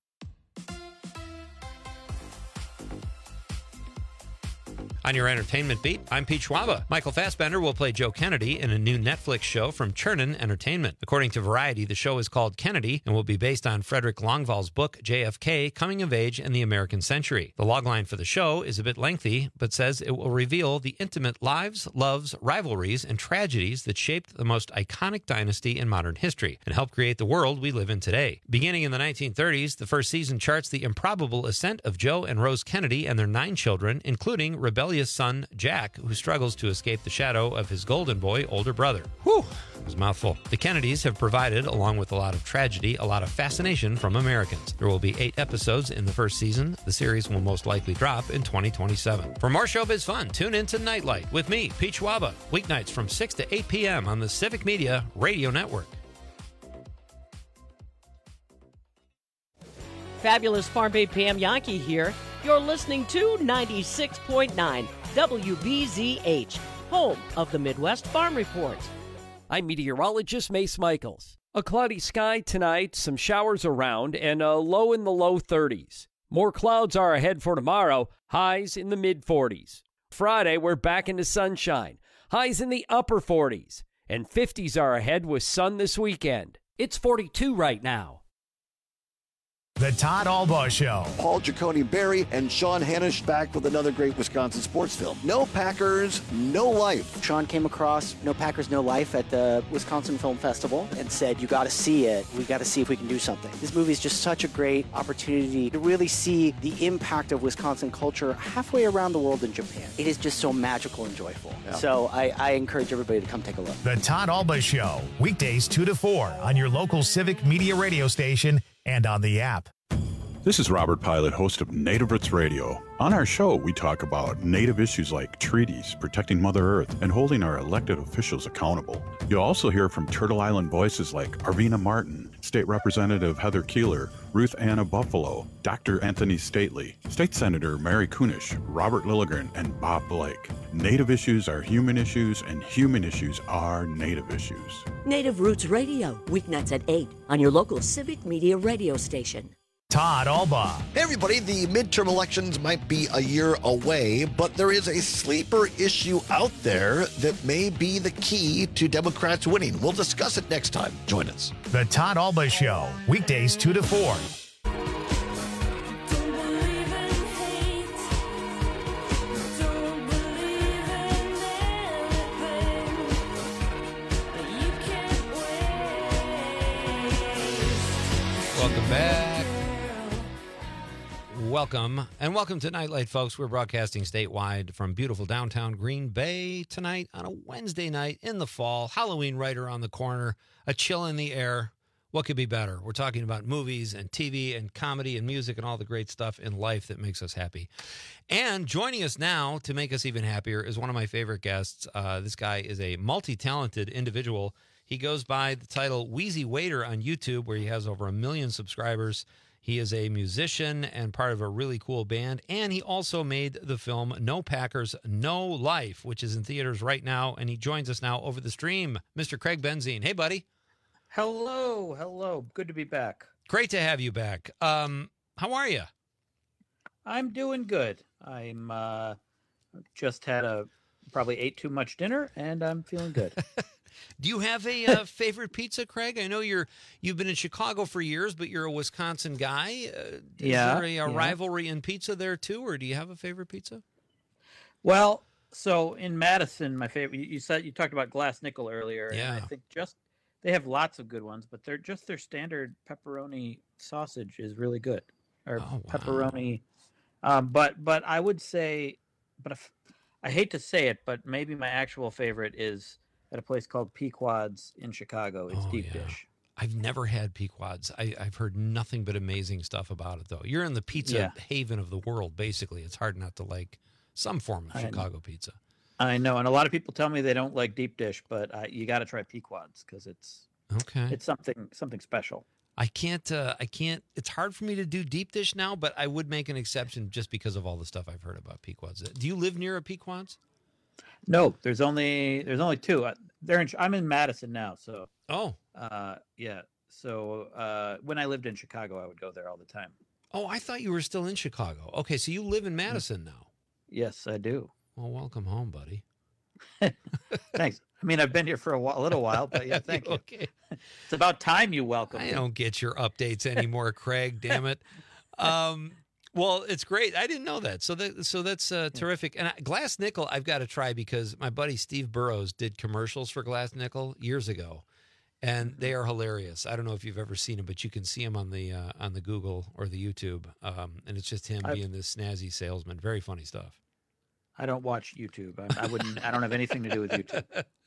On your entertainment beat, I'm Pete Schwaba. Michael Fassbender will play Joe Kennedy in a new Netflix show from Chernin Entertainment. According to Variety, the show is called Kennedy and will be based on Frederick Longvall's book, J F K, Coming of Age in the American Century. The logline for the show is a bit lengthy, but says it will reveal the intimate lives, loves, rivalries, and tragedies that shaped the most iconic dynasty in modern history and helped create the world we live in today. Beginning in the nineteen thirties, the first season charts the improbable ascent of Joe and Rose Kennedy and their nine children, including rebellious son Jack, who struggles to escape the shadow of his golden boy older brother. Whew, it was a mouthful. The Kennedys have provided, along with a lot of tragedy, a lot of fascination from Americans. There will be eight episodes in the first season. The series will most likely drop in twenty twenty-seven. For more showbiz fun, tune in to Nightlight with me, Pete Schwaba, weeknights from six to eight p.m. on the Civic Media Radio Network. Fabulous Farm Babe Pam Yankee here. You're listening to ninety-six point nine W B Z H, home of the Midwest Farm Report. I'm meteorologist Mace Michaels. A cloudy sky tonight, some showers around, and a low in the low thirties. More clouds are ahead for tomorrow, highs in the mid forties. Friday, we're back into sunshine, highs in the upper forties, and fifties are ahead with sun this weekend. It's forty-two right now. The Todd Albaugh Show. Paul Giacone Berry and Sean Hanisch back with another great Wisconsin sports film. No Packers, No Life. Sean came across No Packers, No Life at the Wisconsin Film Festival and said, you got to see it. We got to see if we can do something. This movie is just such a great opportunity to really see the impact of Wisconsin culture halfway around the world in Japan. It is just so magical and joyful. Yeah. So I, I encourage everybody to come take a look. The Todd Albaugh Show, weekdays two to four on your local Civic Media radio station and on the app. This is Robert Pilot, host of Native Roots Radio. On our show, we talk about Native issues like treaties, protecting Mother Earth, and holding our elected officials accountable. You'll also hear from Turtle Island voices like Arvina Martin, State Representative Heather Keeler, Ruth Anna Buffalo, Doctor Anthony Stately, State Senator Mary Kunish, Robert Lilligren, and Bob Blake. Native issues are human issues, and human issues are Native issues. Native Roots Radio, weeknights at eight on your local Civic Media radio station. Todd Alba. Hey everybody, the midterm elections might be a year away, but there is a sleeper issue out there that may be the key to Democrats winning. We'll discuss it next time. Join us. The Todd Alba Show, weekdays two to four. Welcome back. Welcome, and welcome to Nightlight, folks. We're broadcasting statewide from beautiful downtown Green Bay tonight on a Wednesday night in the fall. Halloween right around the corner, a chill in the air. What could be better? We're talking about movies and T V and comedy and music and all the great stuff in life that makes us happy. And joining us now to make us even happier is one of my favorite guests. Uh, this guy is a multi-talented individual. He goes by the title Wheezy Waiter on YouTube, where he has over a million subscribers. He is a musician and part of a really cool band, and he also made the film No Packers, No Life, which is in theaters right now, and he joins us now over the stream. Mister Craig Benzine. Hey, buddy. Hello, hello. Good to be back. Great to have you back. Um, how are you? I'm doing good. I'm uh, just had a probably ate too much dinner, and I'm feeling good. Do you have a uh, favorite pizza, Craig? I know you're you've been in Chicago for years, but you're a Wisconsin guy. Uh, is yeah, there a, a yeah. rivalry in pizza there too, or do you have a favorite pizza? Well, so in Madison, my favorite. You, you said you talked about Glass Nickel earlier. Yeah. And I think just they have lots of good ones, but they're just their standard pepperoni sausage is really good, or oh, wow. pepperoni. Um, but but I would say, but if, I hate to say it, but maybe my actual favorite is at a place called Pequod's in Chicago. It's Oh, deep yeah. dish. I've never had Pequod's. I, I've heard nothing but amazing stuff about it, though. You're in the pizza Yeah. haven of the world, basically. It's hard not to like some form of I know. Chicago pizza. I know, and a lot of people tell me they don't like deep dish, but I, you got to try Pequod's because it's Okay. it's something something special. I can't. Uh, I can't. It's hard for me to do deep dish now, but I would make an exception just because of all the stuff I've heard about Pequod's. Do you live near a Pequod's? No, there's only there's only two. Uh, They're in, I'm in Madison now, so Oh. uh, yeah. So uh, when I lived in Chicago, I would go there all the time. Oh, I thought you were still in Chicago. Okay, so you live in Madison now. Yes, I do. Well, welcome home, buddy. Thanks. I mean, I've been here for a, while, a little while, but yeah, thank you. Okay. It's about time you welcome I me. don't get your updates anymore, Craig. Damn it. Um, well, it's great. I didn't know that. So that so that's uh, terrific. And I, Glass Nickel, I've got to try because my buddy Steve Burrows did commercials for Glass Nickel years ago, and they are hilarious. I don't know if you've ever seen them, but you can see them on the uh, on the Google or the YouTube, um, and it's just him I've- being this snazzy salesman. Very funny stuff. I don't watch YouTube. I, I wouldn't. I don't have anything to do with YouTube.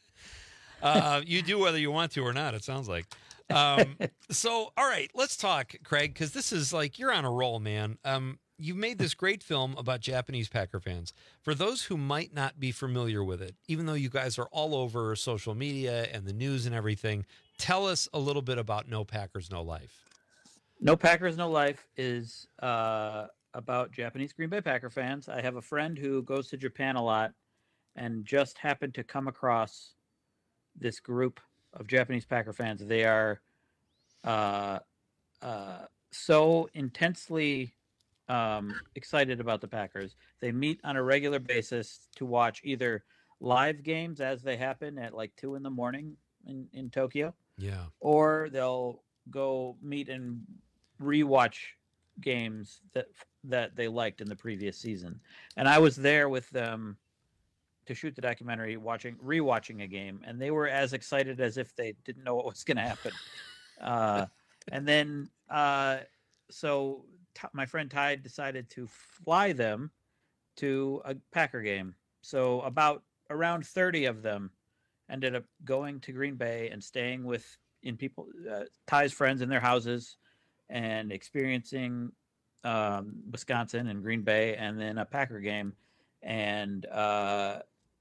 Uh, you do whether you want to or not, it sounds like. Um, so, all right, let's talk, Craig, because this is like, you're on a roll, man. Um, you made this great film about Japanese Packer fans. For those who might not be familiar with it, even though you guys are all over social media and the news and everything, tell us a little bit about No Packers, No Life. No Packers, No Life is uh, about Japanese Green Bay Packer fans. I have a friend who goes to Japan a lot and just happened to come across this group of Japanese Packer fans. They are uh, uh, so intensely um, excited about the Packers. They meet on a regular basis to watch either live games as they happen at like two in the morning in, in Tokyo, Yeah. or they'll go meet and rewatch games that that they liked in the previous season. And I was there with them to shoot the documentary, watching rewatching a game, and they were as excited as if they didn't know what was going to happen. Uh, and then, uh, so t- my friend Ty decided to fly them to a Packer game. So about around thirty of them ended up going to Green Bay and staying with in people uh, Ty's friends in their houses and experiencing um, Wisconsin and Green Bay, and then a Packer game, and uh,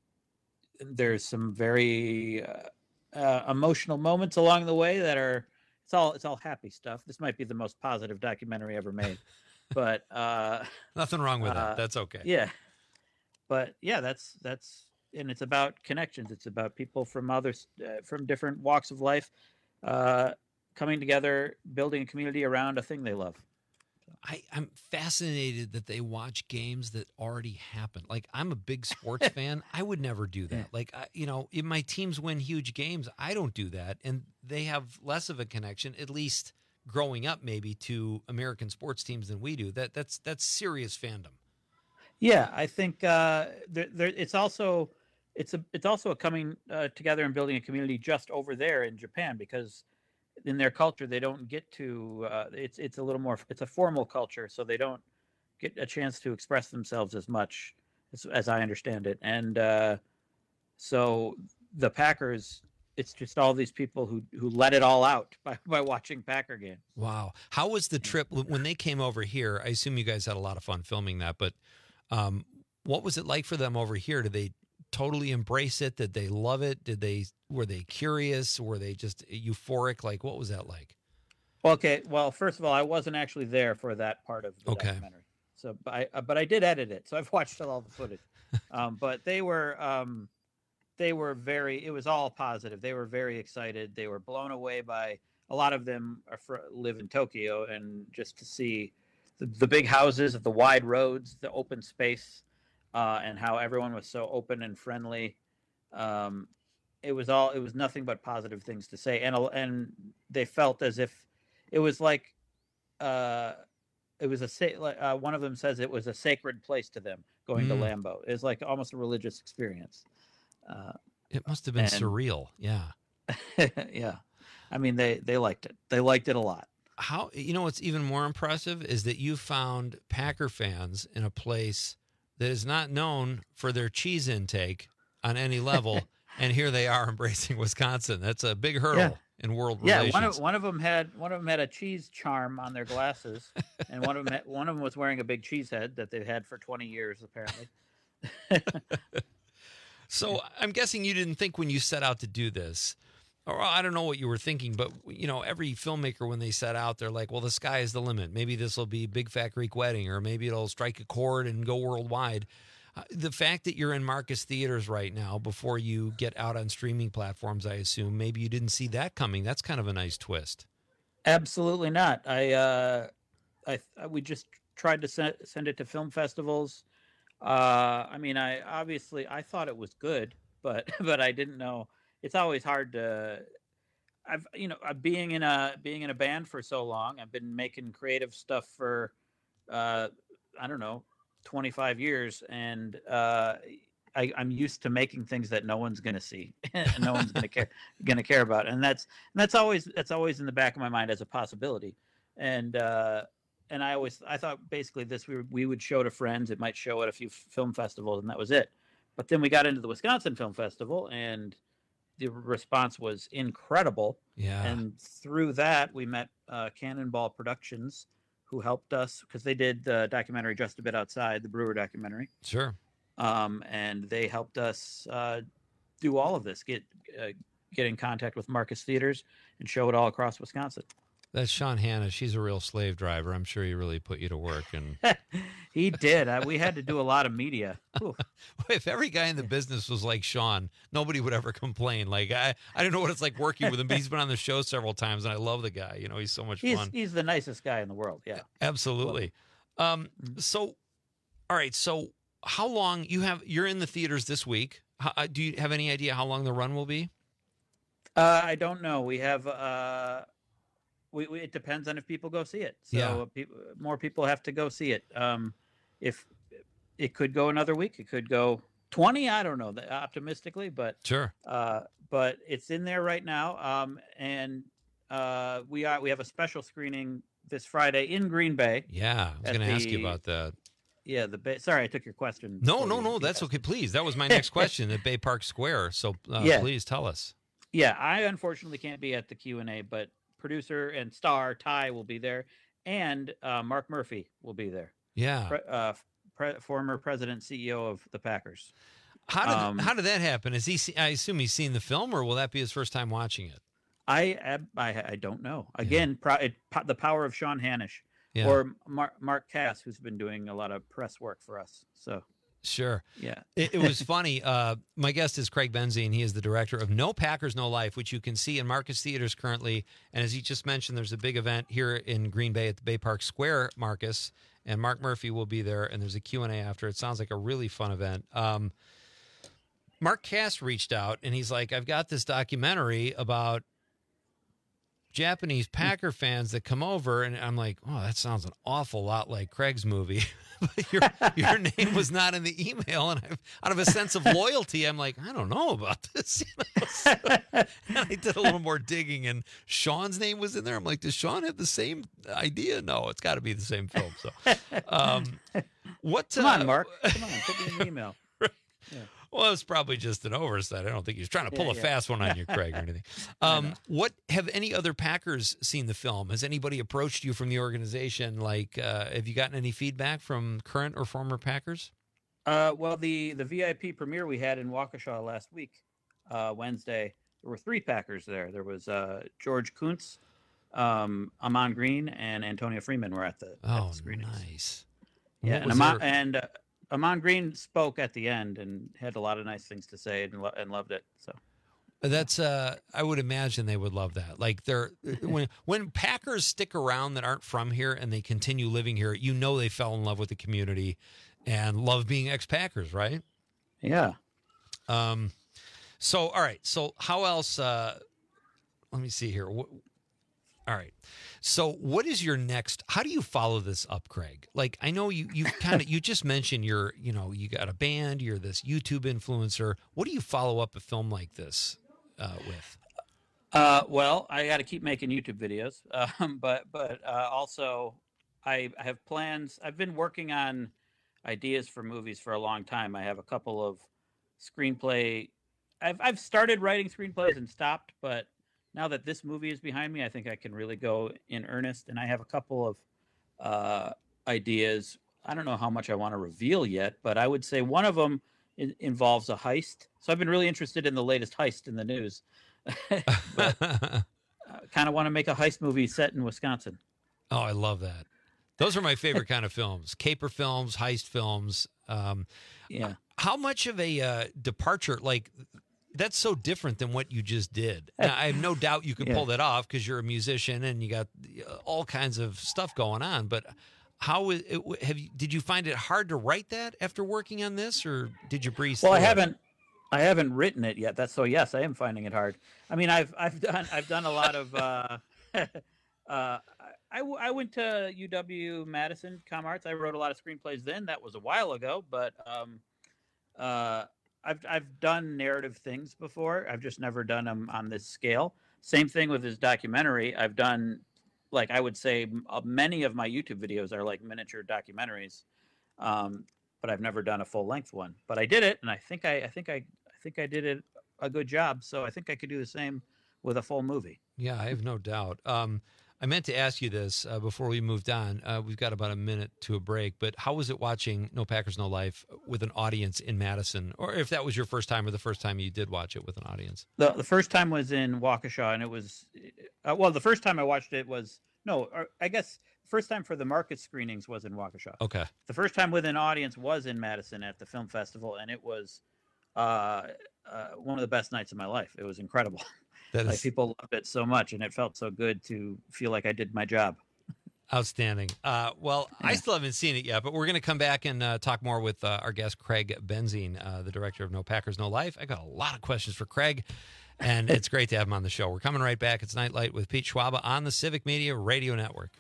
there's some very uh, uh, emotional moments along the way that are it's all it's all happy stuff. This might be the most positive documentary ever made, but uh, nothing wrong with uh, that. That's okay. Yeah, but yeah, that's that's and it's about connections. It's about people from others uh, from different walks of life uh, coming together, building a community around a thing they love. I, I'm fascinated that they watch games that already happened. Like, I'm a big sports fan. I would never do that. Like, I, you know, if my teams win huge games, I don't do that. And they have less of a connection, at least growing up, maybe, to American sports teams than we do. That that's that's serious fandom. Yeah, I think uh, there, there, it's also it's a it's also a coming uh, together and building a community just over there in Japan, because in their culture they don't get to uh, it's it's a little more it's a formal culture, so they don't get a chance to express themselves as much as, as I understand it. And uh, so the Packers, it's just all these people who who let it all out by, by watching Packer games. Wow. How was the trip when they came over here? I assume you guys had a lot of fun filming that, but um, what was it like for them over here? Did they totally embrace it? Did they love it? Did they, were they curious? Were they just euphoric? Like, what was that like? Okay. Well, first of all, I wasn't actually there for that part of the okay. documentary. So, but I, uh, but I did edit it. So I've watched all the footage. um, but they were, um, they were very, it was all positive. They were very excited. They were blown away by, a lot of them are for, live in Tokyo, and just to see the, the big houses, the wide roads, the open space, Uh, and how everyone was so open and friendly. Um, it was all, it was nothing but positive things to say. And, and they felt as if it was like, uh, it was a, uh, one of them says it was a sacred place to them going mm. to Lambeau. It was like almost a religious experience. Uh, it must have been and, surreal. Yeah. yeah. I mean, they, they liked it. They liked it a lot. How, you know, what's even more impressive is that you found Packer fans in a place that is not known for their cheese intake on any level, and here they are embracing Wisconsin. That's a big hurdle yeah. in world yeah, relations. Yeah, one of one of them had one of them had a cheese charm on their glasses, and one of them had, one of them was wearing a big cheese head that they've had for twenty years apparently. So I'm guessing you didn't think when you set out to do this, or I don't know what you were thinking, but you know, every filmmaker when they set out, they're like, well, the sky is the limit. Maybe this will be Big Fat Greek Wedding, or maybe it'll strike a chord and go worldwide. Uh, the fact that you're in Marcus Theaters right now before you get out on streaming platforms, I assume, maybe you didn't see that coming. That's kind of a nice twist. Absolutely not. I, uh, I, we just tried to send, send it to film festivals. Uh, I mean, I obviously, I thought it was good, but, but I didn't know. It's always hard to, I've, you know, being in a, being in a band for so long, I've been making creative stuff for, uh, I don't know, twenty-five years. And, uh, I, I'm used to making things that no one's going to see and no one's going to care, going to care about. And that's, and that's always, that's always in the back of my mind as a possibility. And, uh, and I always, I thought basically this, we, we would show to friends. It might show at a few film festivals, and that was it. But then we got into the Wisconsin Film Festival, and the response was incredible. Yeah. And through that, we met uh, Cannonball Productions, who helped us because they did the documentary Just a Bit Outside, the Brewer documentary. Sure. Um, and they helped us uh, do all of this, get uh, get in contact with Marcus Theaters and show it all across Wisconsin. That's Sean Hanna. She's a real slave driver. I'm sure he really put you to work. And he did. Uh, we had to do a lot of media. If every guy in the business was like Sean, nobody would ever complain. Like I, I don't know what it's like working with him, but he's been on the show several times, and I love the guy. You know, he's so much he's, fun. He's the nicest guy in the world. Yeah, absolutely. Um, so, all right. So, how long you have? You're in the theaters this week. How, do you have any idea how long the run will be? Uh, I don't know. We have. Uh, We, we, it depends on if people go see it. So yeah. people, more people have to go see it. Um, if it could go another week, it could go twenty. I don't know, optimistically, but sure. Uh, but it's in there right now. Um, and uh, we are we have a special screening this Friday in Green Bay. Yeah, I was going to ask you about that. Yeah, the Bay. Sorry, I took your question. No, no, no. That's okay. Please, that was my next question at Bay Park Square. So uh, yeah. please tell us. Yeah, I unfortunately can't be at the Q and A, but producer and star Ty will be there, and uh, Mark Murphy will be there. Yeah. Pre- uh, pre- former president, C E O of the Packers. How did Um, how did that happen? Is he? see- I assume he's seen the film, or will that be his first time watching it? I I, I don't know. Again, pro, it, po- the power of Sean Hannish Yeah. or Mark, Mark Cass, who's been doing a lot of press work for us. So Sure. Yeah. It, it was funny. Uh, my guest is Craig Benzine. He is the director of No Packers, No Life, which you can see in Marcus Theaters currently. And as he just mentioned, there's a big event here in Green Bay at the Bay Park Square, Marcus, and Mark Murphy will be there. And there's a Q and A after. It sounds like a really fun event. Um, Mark Cass reached out and he's like, I've got this documentary about Japanese Packer fans that come over, and I'm like, oh, that sounds an awful lot like Craig's movie. But your your name was not in the email, and I, out of a sense of loyalty, I'm like, I don't know about this. You know? So, and I did a little more digging, and Sean's name was in there. I'm like, does Sean have the same idea? No, it's got to be the same film. So, um, what? Come uh, on, Mark. Come on, put me in the email. Yeah. Well, it's probably just an oversight. I don't think he's trying to pull Yeah, a yeah. fast one on you, Craig, or anything. Um, what have any other Packers seen the film? Has anybody approached you from the organization? Like, uh, have you gotten any feedback from current or former Packers? Uh, well, the the V I P premiere we had in Waukesha last week, uh, Wednesday, there were three Packers there. There was uh, George Kuntz, um, Amon Green, and Antonio Freeman were at the, at Oh, the screenings. nice. Yeah, What and was Amon, their- and uh, Amon Green spoke at the end and had a lot of nice things to say and, lo- and loved it. So That's uh I would imagine they would love that. Like they're when when Packers stick around that aren't from here and they continue living here, you know they fell in love with the community and love being ex-Packers, right? Yeah. Um so all right. So how else uh let me see here. What, all right. So what is your next, how do you follow this up, Craig? Like, I know you, you kind of, you just mentioned you're, you know, you got a band, you're this YouTube influencer. What do you follow up a film like this uh, with? Uh, well, I got to keep making YouTube videos, um, but but uh, also I, I have plans. I've been working on ideas for movies for a long time. I have a couple of screenplay. I've I've started writing screenplays and stopped, but now that this movie is behind me, I think I can really go in earnest. And I have a couple of uh, ideas. I don't know how much I want to reveal yet, but I would say one of them in, involves a heist. So I've been really interested in the latest heist in the news. but uh, kind of want to make a heist movie set in Wisconsin. Oh, I love that. Those are my favorite kind of films. Caper films, heist films. Um, yeah. How much of a uh, departure, like, that's so different than what you just did. Now, I have no doubt you can Yeah. pull that off because you're a musician and you got uh, all kinds of stuff going on. But how is it, have you? Did you find it hard to write that after working on this, or did you breeze? Well, I through it? haven't, I haven't written it yet. That's so. Yes, I am finding it hard. I mean, I've, I've done, I've done a lot of. Uh, uh, I, w- I went to U W Madison Com Arts. I wrote a lot of screenplays then. That was a while ago, but um, uh, I've, I've done narrative things before. I've just never done them on this scale. Same thing with this documentary. I've done, like, I would say m- uh, many of my YouTube videos are like miniature documentaries. Um, but I've never done a full length one. But I did it, and I think I, I think I, I think I did it a good job. So I think I could do the same with a full movie. Yeah, I have no doubt. Um, I meant to ask you this uh, before we moved on. Uh, we've got about a minute to a break, but how was it watching No Packers, No Life with an audience in Madison? Or if that was your first time or the first time you did watch it with an audience? The the first time was in Waukesha, and it was, uh, well, the first time I watched it was, no, or I guess the first time for the market screenings was in Waukesha. Okay. The first time with an audience was in Madison at the film festival, and it was uh, uh, one of the best nights of my life. It was incredible. That like is- people loved it so much, and it felt so good to feel like I did my job. Outstanding. Uh, well, I still haven't seen it yet, but we're going to come back and uh, talk more with uh, our guest, Craig Benzine, uh, the director of No Packers, No Life. I got a lot of questions for Craig, and it's great to have him on the show. We're coming right back. It's Nightlight with Pete Schwaba on the Civic Media Radio Network.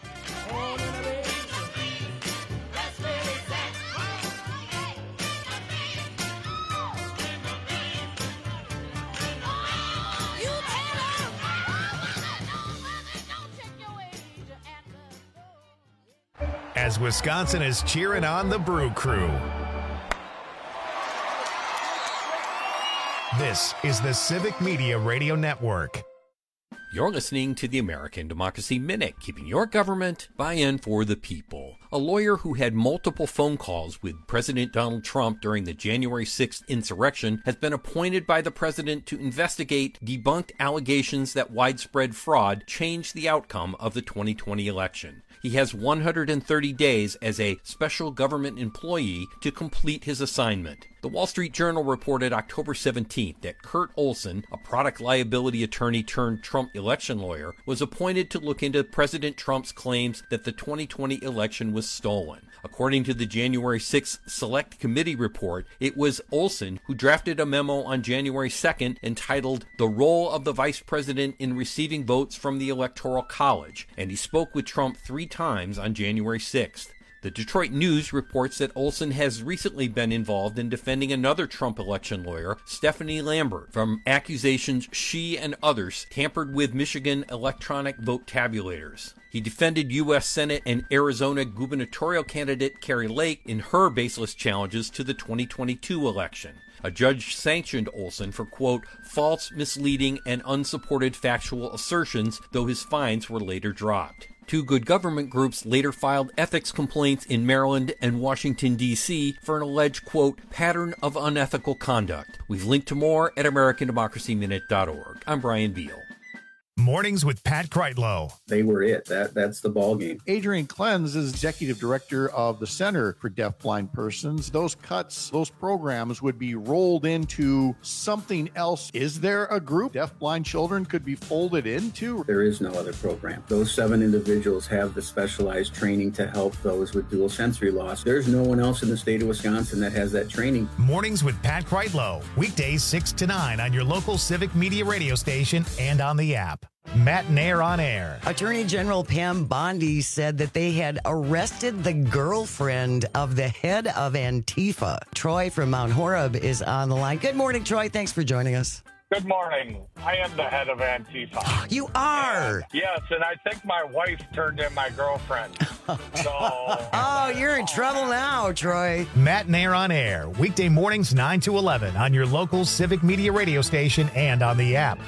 As Wisconsin is cheering on the Brew Crew. This is the Civic Media Radio Network. You're listening to the American Democracy Minute, keeping your government by and for the people. A lawyer who had multiple phone calls with President Donald Trump during the January sixth insurrection has been appointed by the president to investigate debunked allegations that widespread fraud changed the outcome of the twenty twenty election. He has one hundred thirty days as a special government employee to complete his assignment. The Wall Street Journal reported October seventeenth that Kurt Olson, a product liability attorney turned Trump election lawyer, was appointed to look into President Trump's claims that the twenty twenty election was stolen. According to the January sixth Select Committee report, it was Olson who drafted a memo on January second entitled "The Role of the Vice President in Receiving Votes from the Electoral College," and he spoke with Trump three times on January sixth. The Detroit News reports that Olson has recently been involved in defending another Trump election lawyer, Stephanie Lambert, from accusations she and others tampered with Michigan electronic vote tabulators. He defended U S Senate and Arizona gubernatorial candidate Kari Lake in her baseless challenges to the twenty twenty-two election. A judge sanctioned Olson for, quote, false, misleading, and unsupported factual assertions, though his fines were later dropped. Two good government groups later filed ethics complaints in Maryland and Washington, D C for an alleged, quote, pattern of unethical conduct. We've linked to more at American Democracy Minute dot org. I'm Brian Beal. Mornings with Pat Kreitlow. They were it. That That's the ball game. Adrian Klenz is executive director of the Center for Deafblind Persons. Those cuts, those programs would be rolled into something else. Is there a group deafblind children could be folded into? There is no other program. Those seven individuals have the specialized training to help those with dual sensory loss. There's no one else in the state of Wisconsin that has that training. Mornings with Pat Kreitlow. Weekdays six to nine on your local Civic Media radio station and on the app. Matt Nair on air. Attorney General Pam Bondi said that they had arrested the girlfriend of the head of Antifa. Troy from Mount Horeb is on the line. Good morning, Troy. Thanks for joining us. Good morning. I am the head of Antifa. You are? And, yes, and I think my wife turned in my girlfriend. So, oh, you're in trouble now, Troy. Matt Nair on air. Weekday mornings nine to eleven on your local Civic Media radio station and on the app.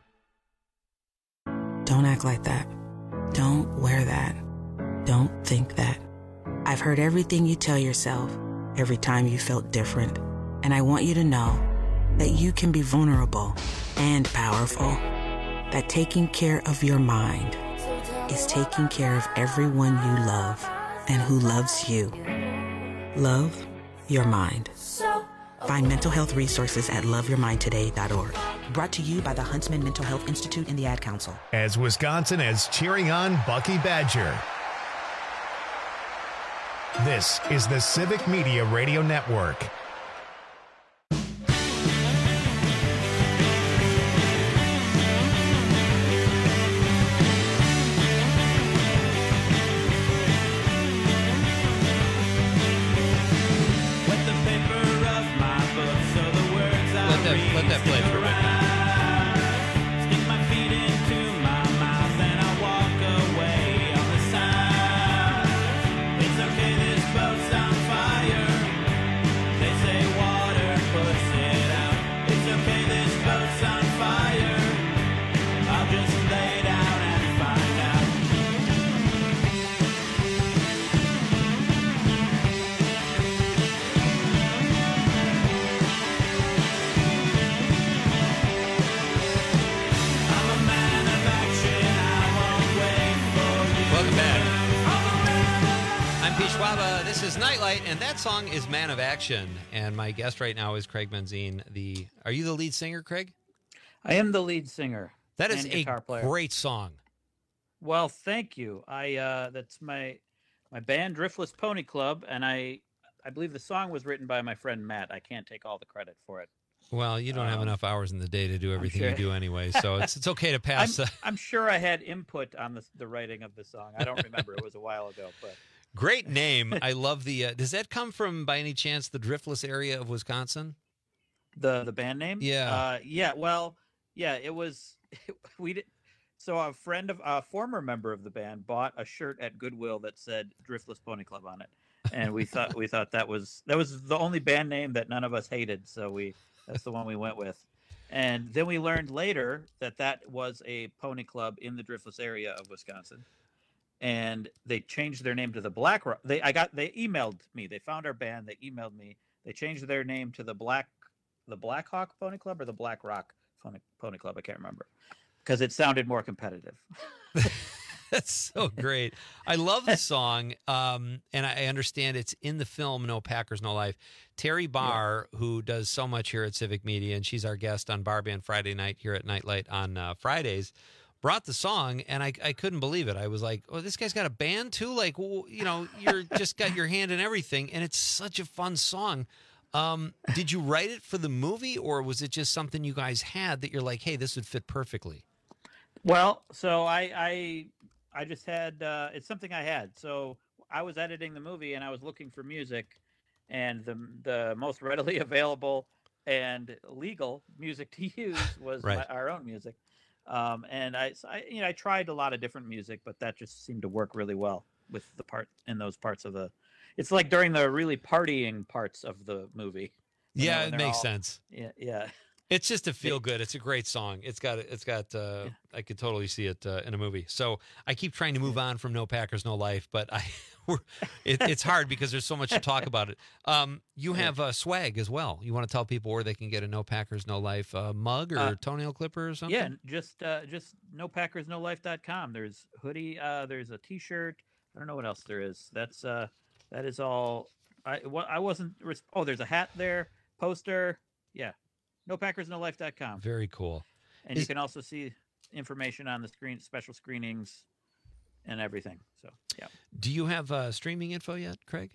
Don't act like that. Don't wear that. Don't think that. I've heard everything you tell yourself every time you felt different. And I want you to know that you can be vulnerable and powerful. That taking care of your mind is taking care of everyone you love and who loves you. Love your mind. Find mental health resources at love your mind today dot org. Brought to you by the Huntsman Mental Health Institute and the Ad Council. As Wisconsin is cheering on Bucky Badger. This is the Civic Media Radio Network. Let that play for a bit. This is Nightlight, and that song is Man of Action. And my guest right now is Craig Benzine. The Are you the lead singer, Craig? I am the lead singer. That is and a guitar player. Great song. Well, thank you. I uh, that's my my band, Driftless Pony Club, and I I believe the song was written by my friend Matt. I can't take all the credit for it. Well, you don't um, have enough hours in the day to do everything sure. you do anyway, so it's it's okay to pass. I'm, I'm sure I had input on the the writing of the song. I don't remember; it was a while ago, but. Great name. I love the. Uh, does that come from, by any chance, the Driftless area of Wisconsin? The the band name? Yeah. Uh, yeah. Well, yeah. It was. It, we did. So a friend of a former member of the band bought a shirt at Goodwill that said Driftless Pony Club on it, and we thought we thought that was that was the only band name that none of us hated. So we that's the one we went with. And then we learned later that that was a pony club in the Driftless area of Wisconsin. And they changed their name to the Black Rock. They I got they emailed me. They found our band. They emailed me. They changed their name to the Black the Black Hawk Pony Club or the Black Rock Pony, Pony Club. I can't remember because it sounded more competitive. That's so great. I love the song, um, and I understand it's in the film No Packers, No Life. Terry Barr, yeah. who does so much here at Civic Media, and she's our guest on Bar Band Friday night here at Nightlight on uh, Fridays, brought the song, and I, I couldn't believe it. I was like, oh, this guy's got a band too? Like, well, you know, you're just got your hand in everything, and it's such a fun song. Um, did you write it for the movie, or was it just something you guys had that you're like, hey, this would fit perfectly? Well, so I... I... I just had, uh, it's something I had. So I was editing the movie and I was looking for music, and the the most readily available and legal music to use was right. my, our own music. Um, and I, I, you know, I tried a lot of different music, but that just seemed to work really well with the part in those parts of the, it's like during the really partying parts of the movie. Yeah, know, it makes all, sense. Yeah. Yeah. It's just a feel good. It's a great song. It's got, it's got, uh, yeah. I could totally see it uh, in a movie. So I keep trying to move on from No Packers, No Life, but I, we're, it, it's hard because there's so much to talk about it. Um, you have uh, swag as well. You want to tell people where they can get a No Packers, No Life uh, mug or uh, toenail clipper or something? Yeah, just, uh, just no packers no life dot com. There's hoodie. Uh, there's a t-shirt. I don't know what else there is. That's, uh, that is all. I, what, I wasn't, oh, there's a hat there, poster. Yeah. no packers no life dot com. Very cool. And Is, you can also see information on the screen, special screenings and everything. So, yeah. Do you have uh, streaming info yet, Craig?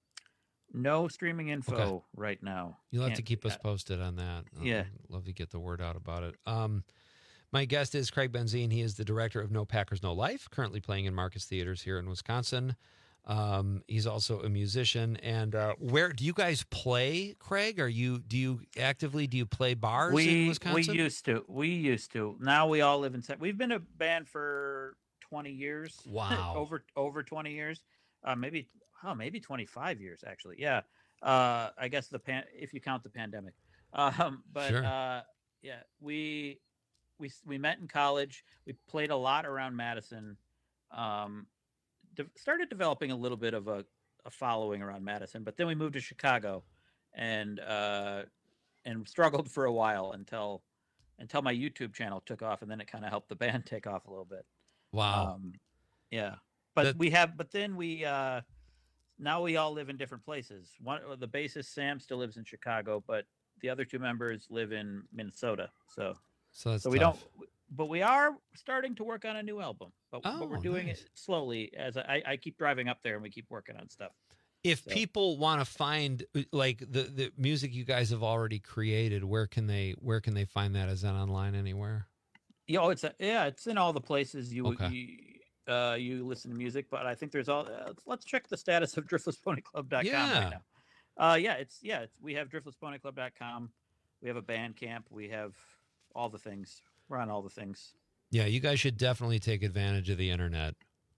No streaming info okay. right now. You'll have Can't, to keep us posted on that. Yeah. I'd love to get the word out about it. Um, my guest is Craig Benzine. He is the director of No Packers, No Life, currently playing in Marcus Theaters here in Wisconsin. Um, he's also a musician. And uh, where do you guys play, Craig? Are you do you actively do you play bars we, in Wisconsin? We used to. We used to. Now we all live in. We've been a band for twenty years. Wow. over over twenty years. Uh, maybe oh maybe twenty-five years actually. Yeah. Uh, I guess the pan if you count the pandemic. Um, but sure. uh, yeah, we we we met in college. We played a lot around Madison. Um, de- started developing a little bit of a, a following around Madison, but then we moved to Chicago, and uh, and struggled for a while until until my YouTube channel took off, and then it kind of helped the band take off a little bit. Wow. Um, yeah, but that... we have, but then we uh, now we all live in different places. One, the bassist Sam still lives in Chicago, but the other two members live in Minnesota. So, so, that's so we tough. don't. But we are starting to work on a new album, but, oh, but we're doing nice. it slowly. As I, I keep driving up there, and we keep working on stuff. If so. people want to find like the, the music you guys have already created, where can they where can they find that? Is that online anywhere? Yeah, oh, it's a, yeah, it's in all the places you okay. you, uh, you listen to music. But I think there's all. Uh, let's, let's check the status of driftless pony club dot com yeah. right now. Uh, yeah, it's yeah, it's, we have driftless pony club dot com. We have a Bandcamp. We have all the things. We're on all the things. Yeah, you guys should definitely take advantage of the internet.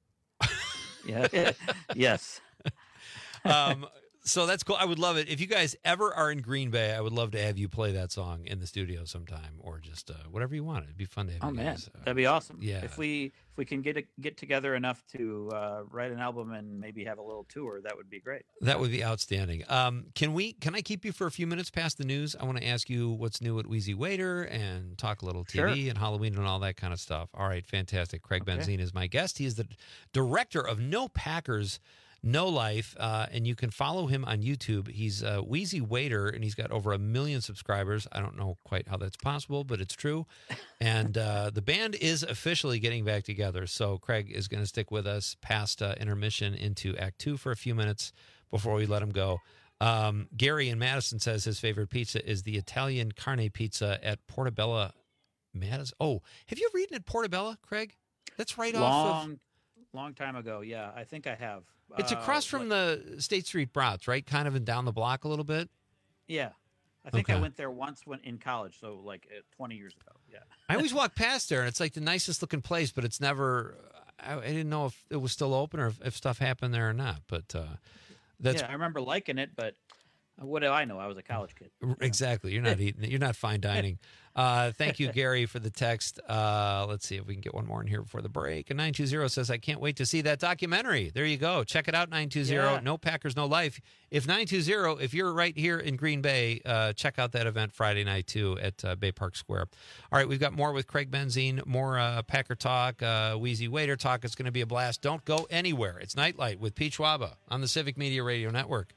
Yeah. Yes. um, so that's cool. I would love it. If you guys ever are in Green Bay, I would love to have you play that song in the studio sometime, or just uh, whatever you want. It'd be fun to have Oh you man, guys. Uh, that'd be awesome. yeah. If we if we can get a, get together enough to uh, write an album and maybe have a little tour, that would be great. That would be outstanding. Um, can we? Can I keep you for a few minutes past the news? I want to ask you what's new at Wheezy Waiter and talk a little T V Sure. and Halloween and all that kind of stuff. All right, fantastic. Craig Okay. Benzine is my guest. He is the director of No Packers, No Life, uh, and you can follow him on YouTube. He's uh, Wheezy Waiter, and he's got over a million subscribers. I don't know quite how that's possible, but it's true. And uh, the band is officially getting back together. So Craig is going to stick with us past uh, intermission into Act Two for a few minutes before we let him go. Um, Gary in Madison says his favorite pizza is the Italian carne pizza at Portobello, Madison. Oh, have you ever eaten at Portobello, Craig? That's right off of... Long, long time ago. Yeah, I think I have. It's Uh, across from the State Street Brats, right? Kind of and down the block a little bit. Yeah, I think I Okay. went there once when in college, so like uh, twenty years ago. Yeah. I always walk past there, and it's like the nicest looking place, but it's never. I, I didn't know if it was still open or if, if stuff happened there or not. But uh, that's yeah, I remember liking it, but what do I know? I was a college kid. exactly. You're not eating. You're not fine dining. Uh, thank you, Gary, for the text. Uh, let's see if we can get one more in here before the break. And nine two zero says, I can't wait to see that documentary. There you go. Check it out, nine two zero. Yeah. No Packers, No Life. If nine two zero, if you're right here in Green Bay, uh, check out that event Friday night, too, at uh, Bay Park Square. All right, we've got more with Craig Benzine, more uh, Packer talk, uh, Wheezy Waiter talk. It's going to be a blast. Don't go anywhere. It's Nightlight with Pete Schwaba on the Civic Media Radio Network.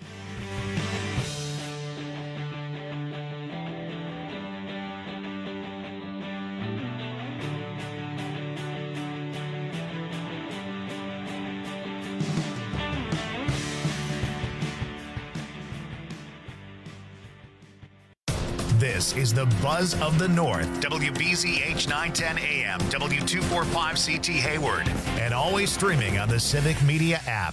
This is the Buzz of the North, W B Z H nine ten A M, W two forty-five C T Hayward, and always streaming on the Civic Media app.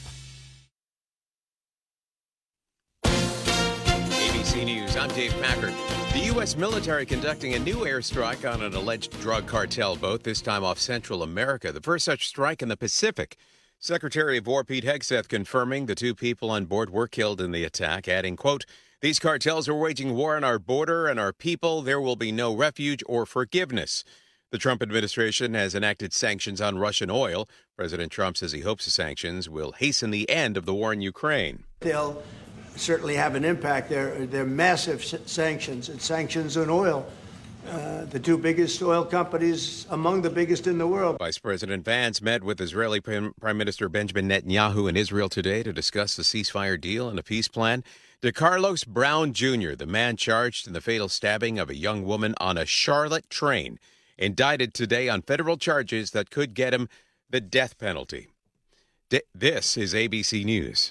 A B C News, I'm Dave Packard. The U S military conducting a new airstrike on an alleged drug cartel boat, this time off Central America, the first such strike in the Pacific. Secretary of War Pete Hegseth confirming the two people on board were killed in the attack, adding, quote, these cartels are waging war on our border and our people. There will be no refuge or forgiveness. The Trump administration has enacted sanctions on Russian oil. President Trump says he hopes the sanctions will hasten the end of the war in Ukraine. They'll certainly have an impact. They're, they're massive sanctions, and sanctions on oil. Uh, the two biggest oil companies, among the biggest in the world. Vice President Vance met with Israeli Prime Minister Benjamin Netanyahu in Israel today to discuss the ceasefire deal and a peace plan. DeCarlos Brown Junior, the man charged in the fatal stabbing of a young woman on a Charlotte train, indicted today on federal charges that could get him the death penalty. D- this is A B C News.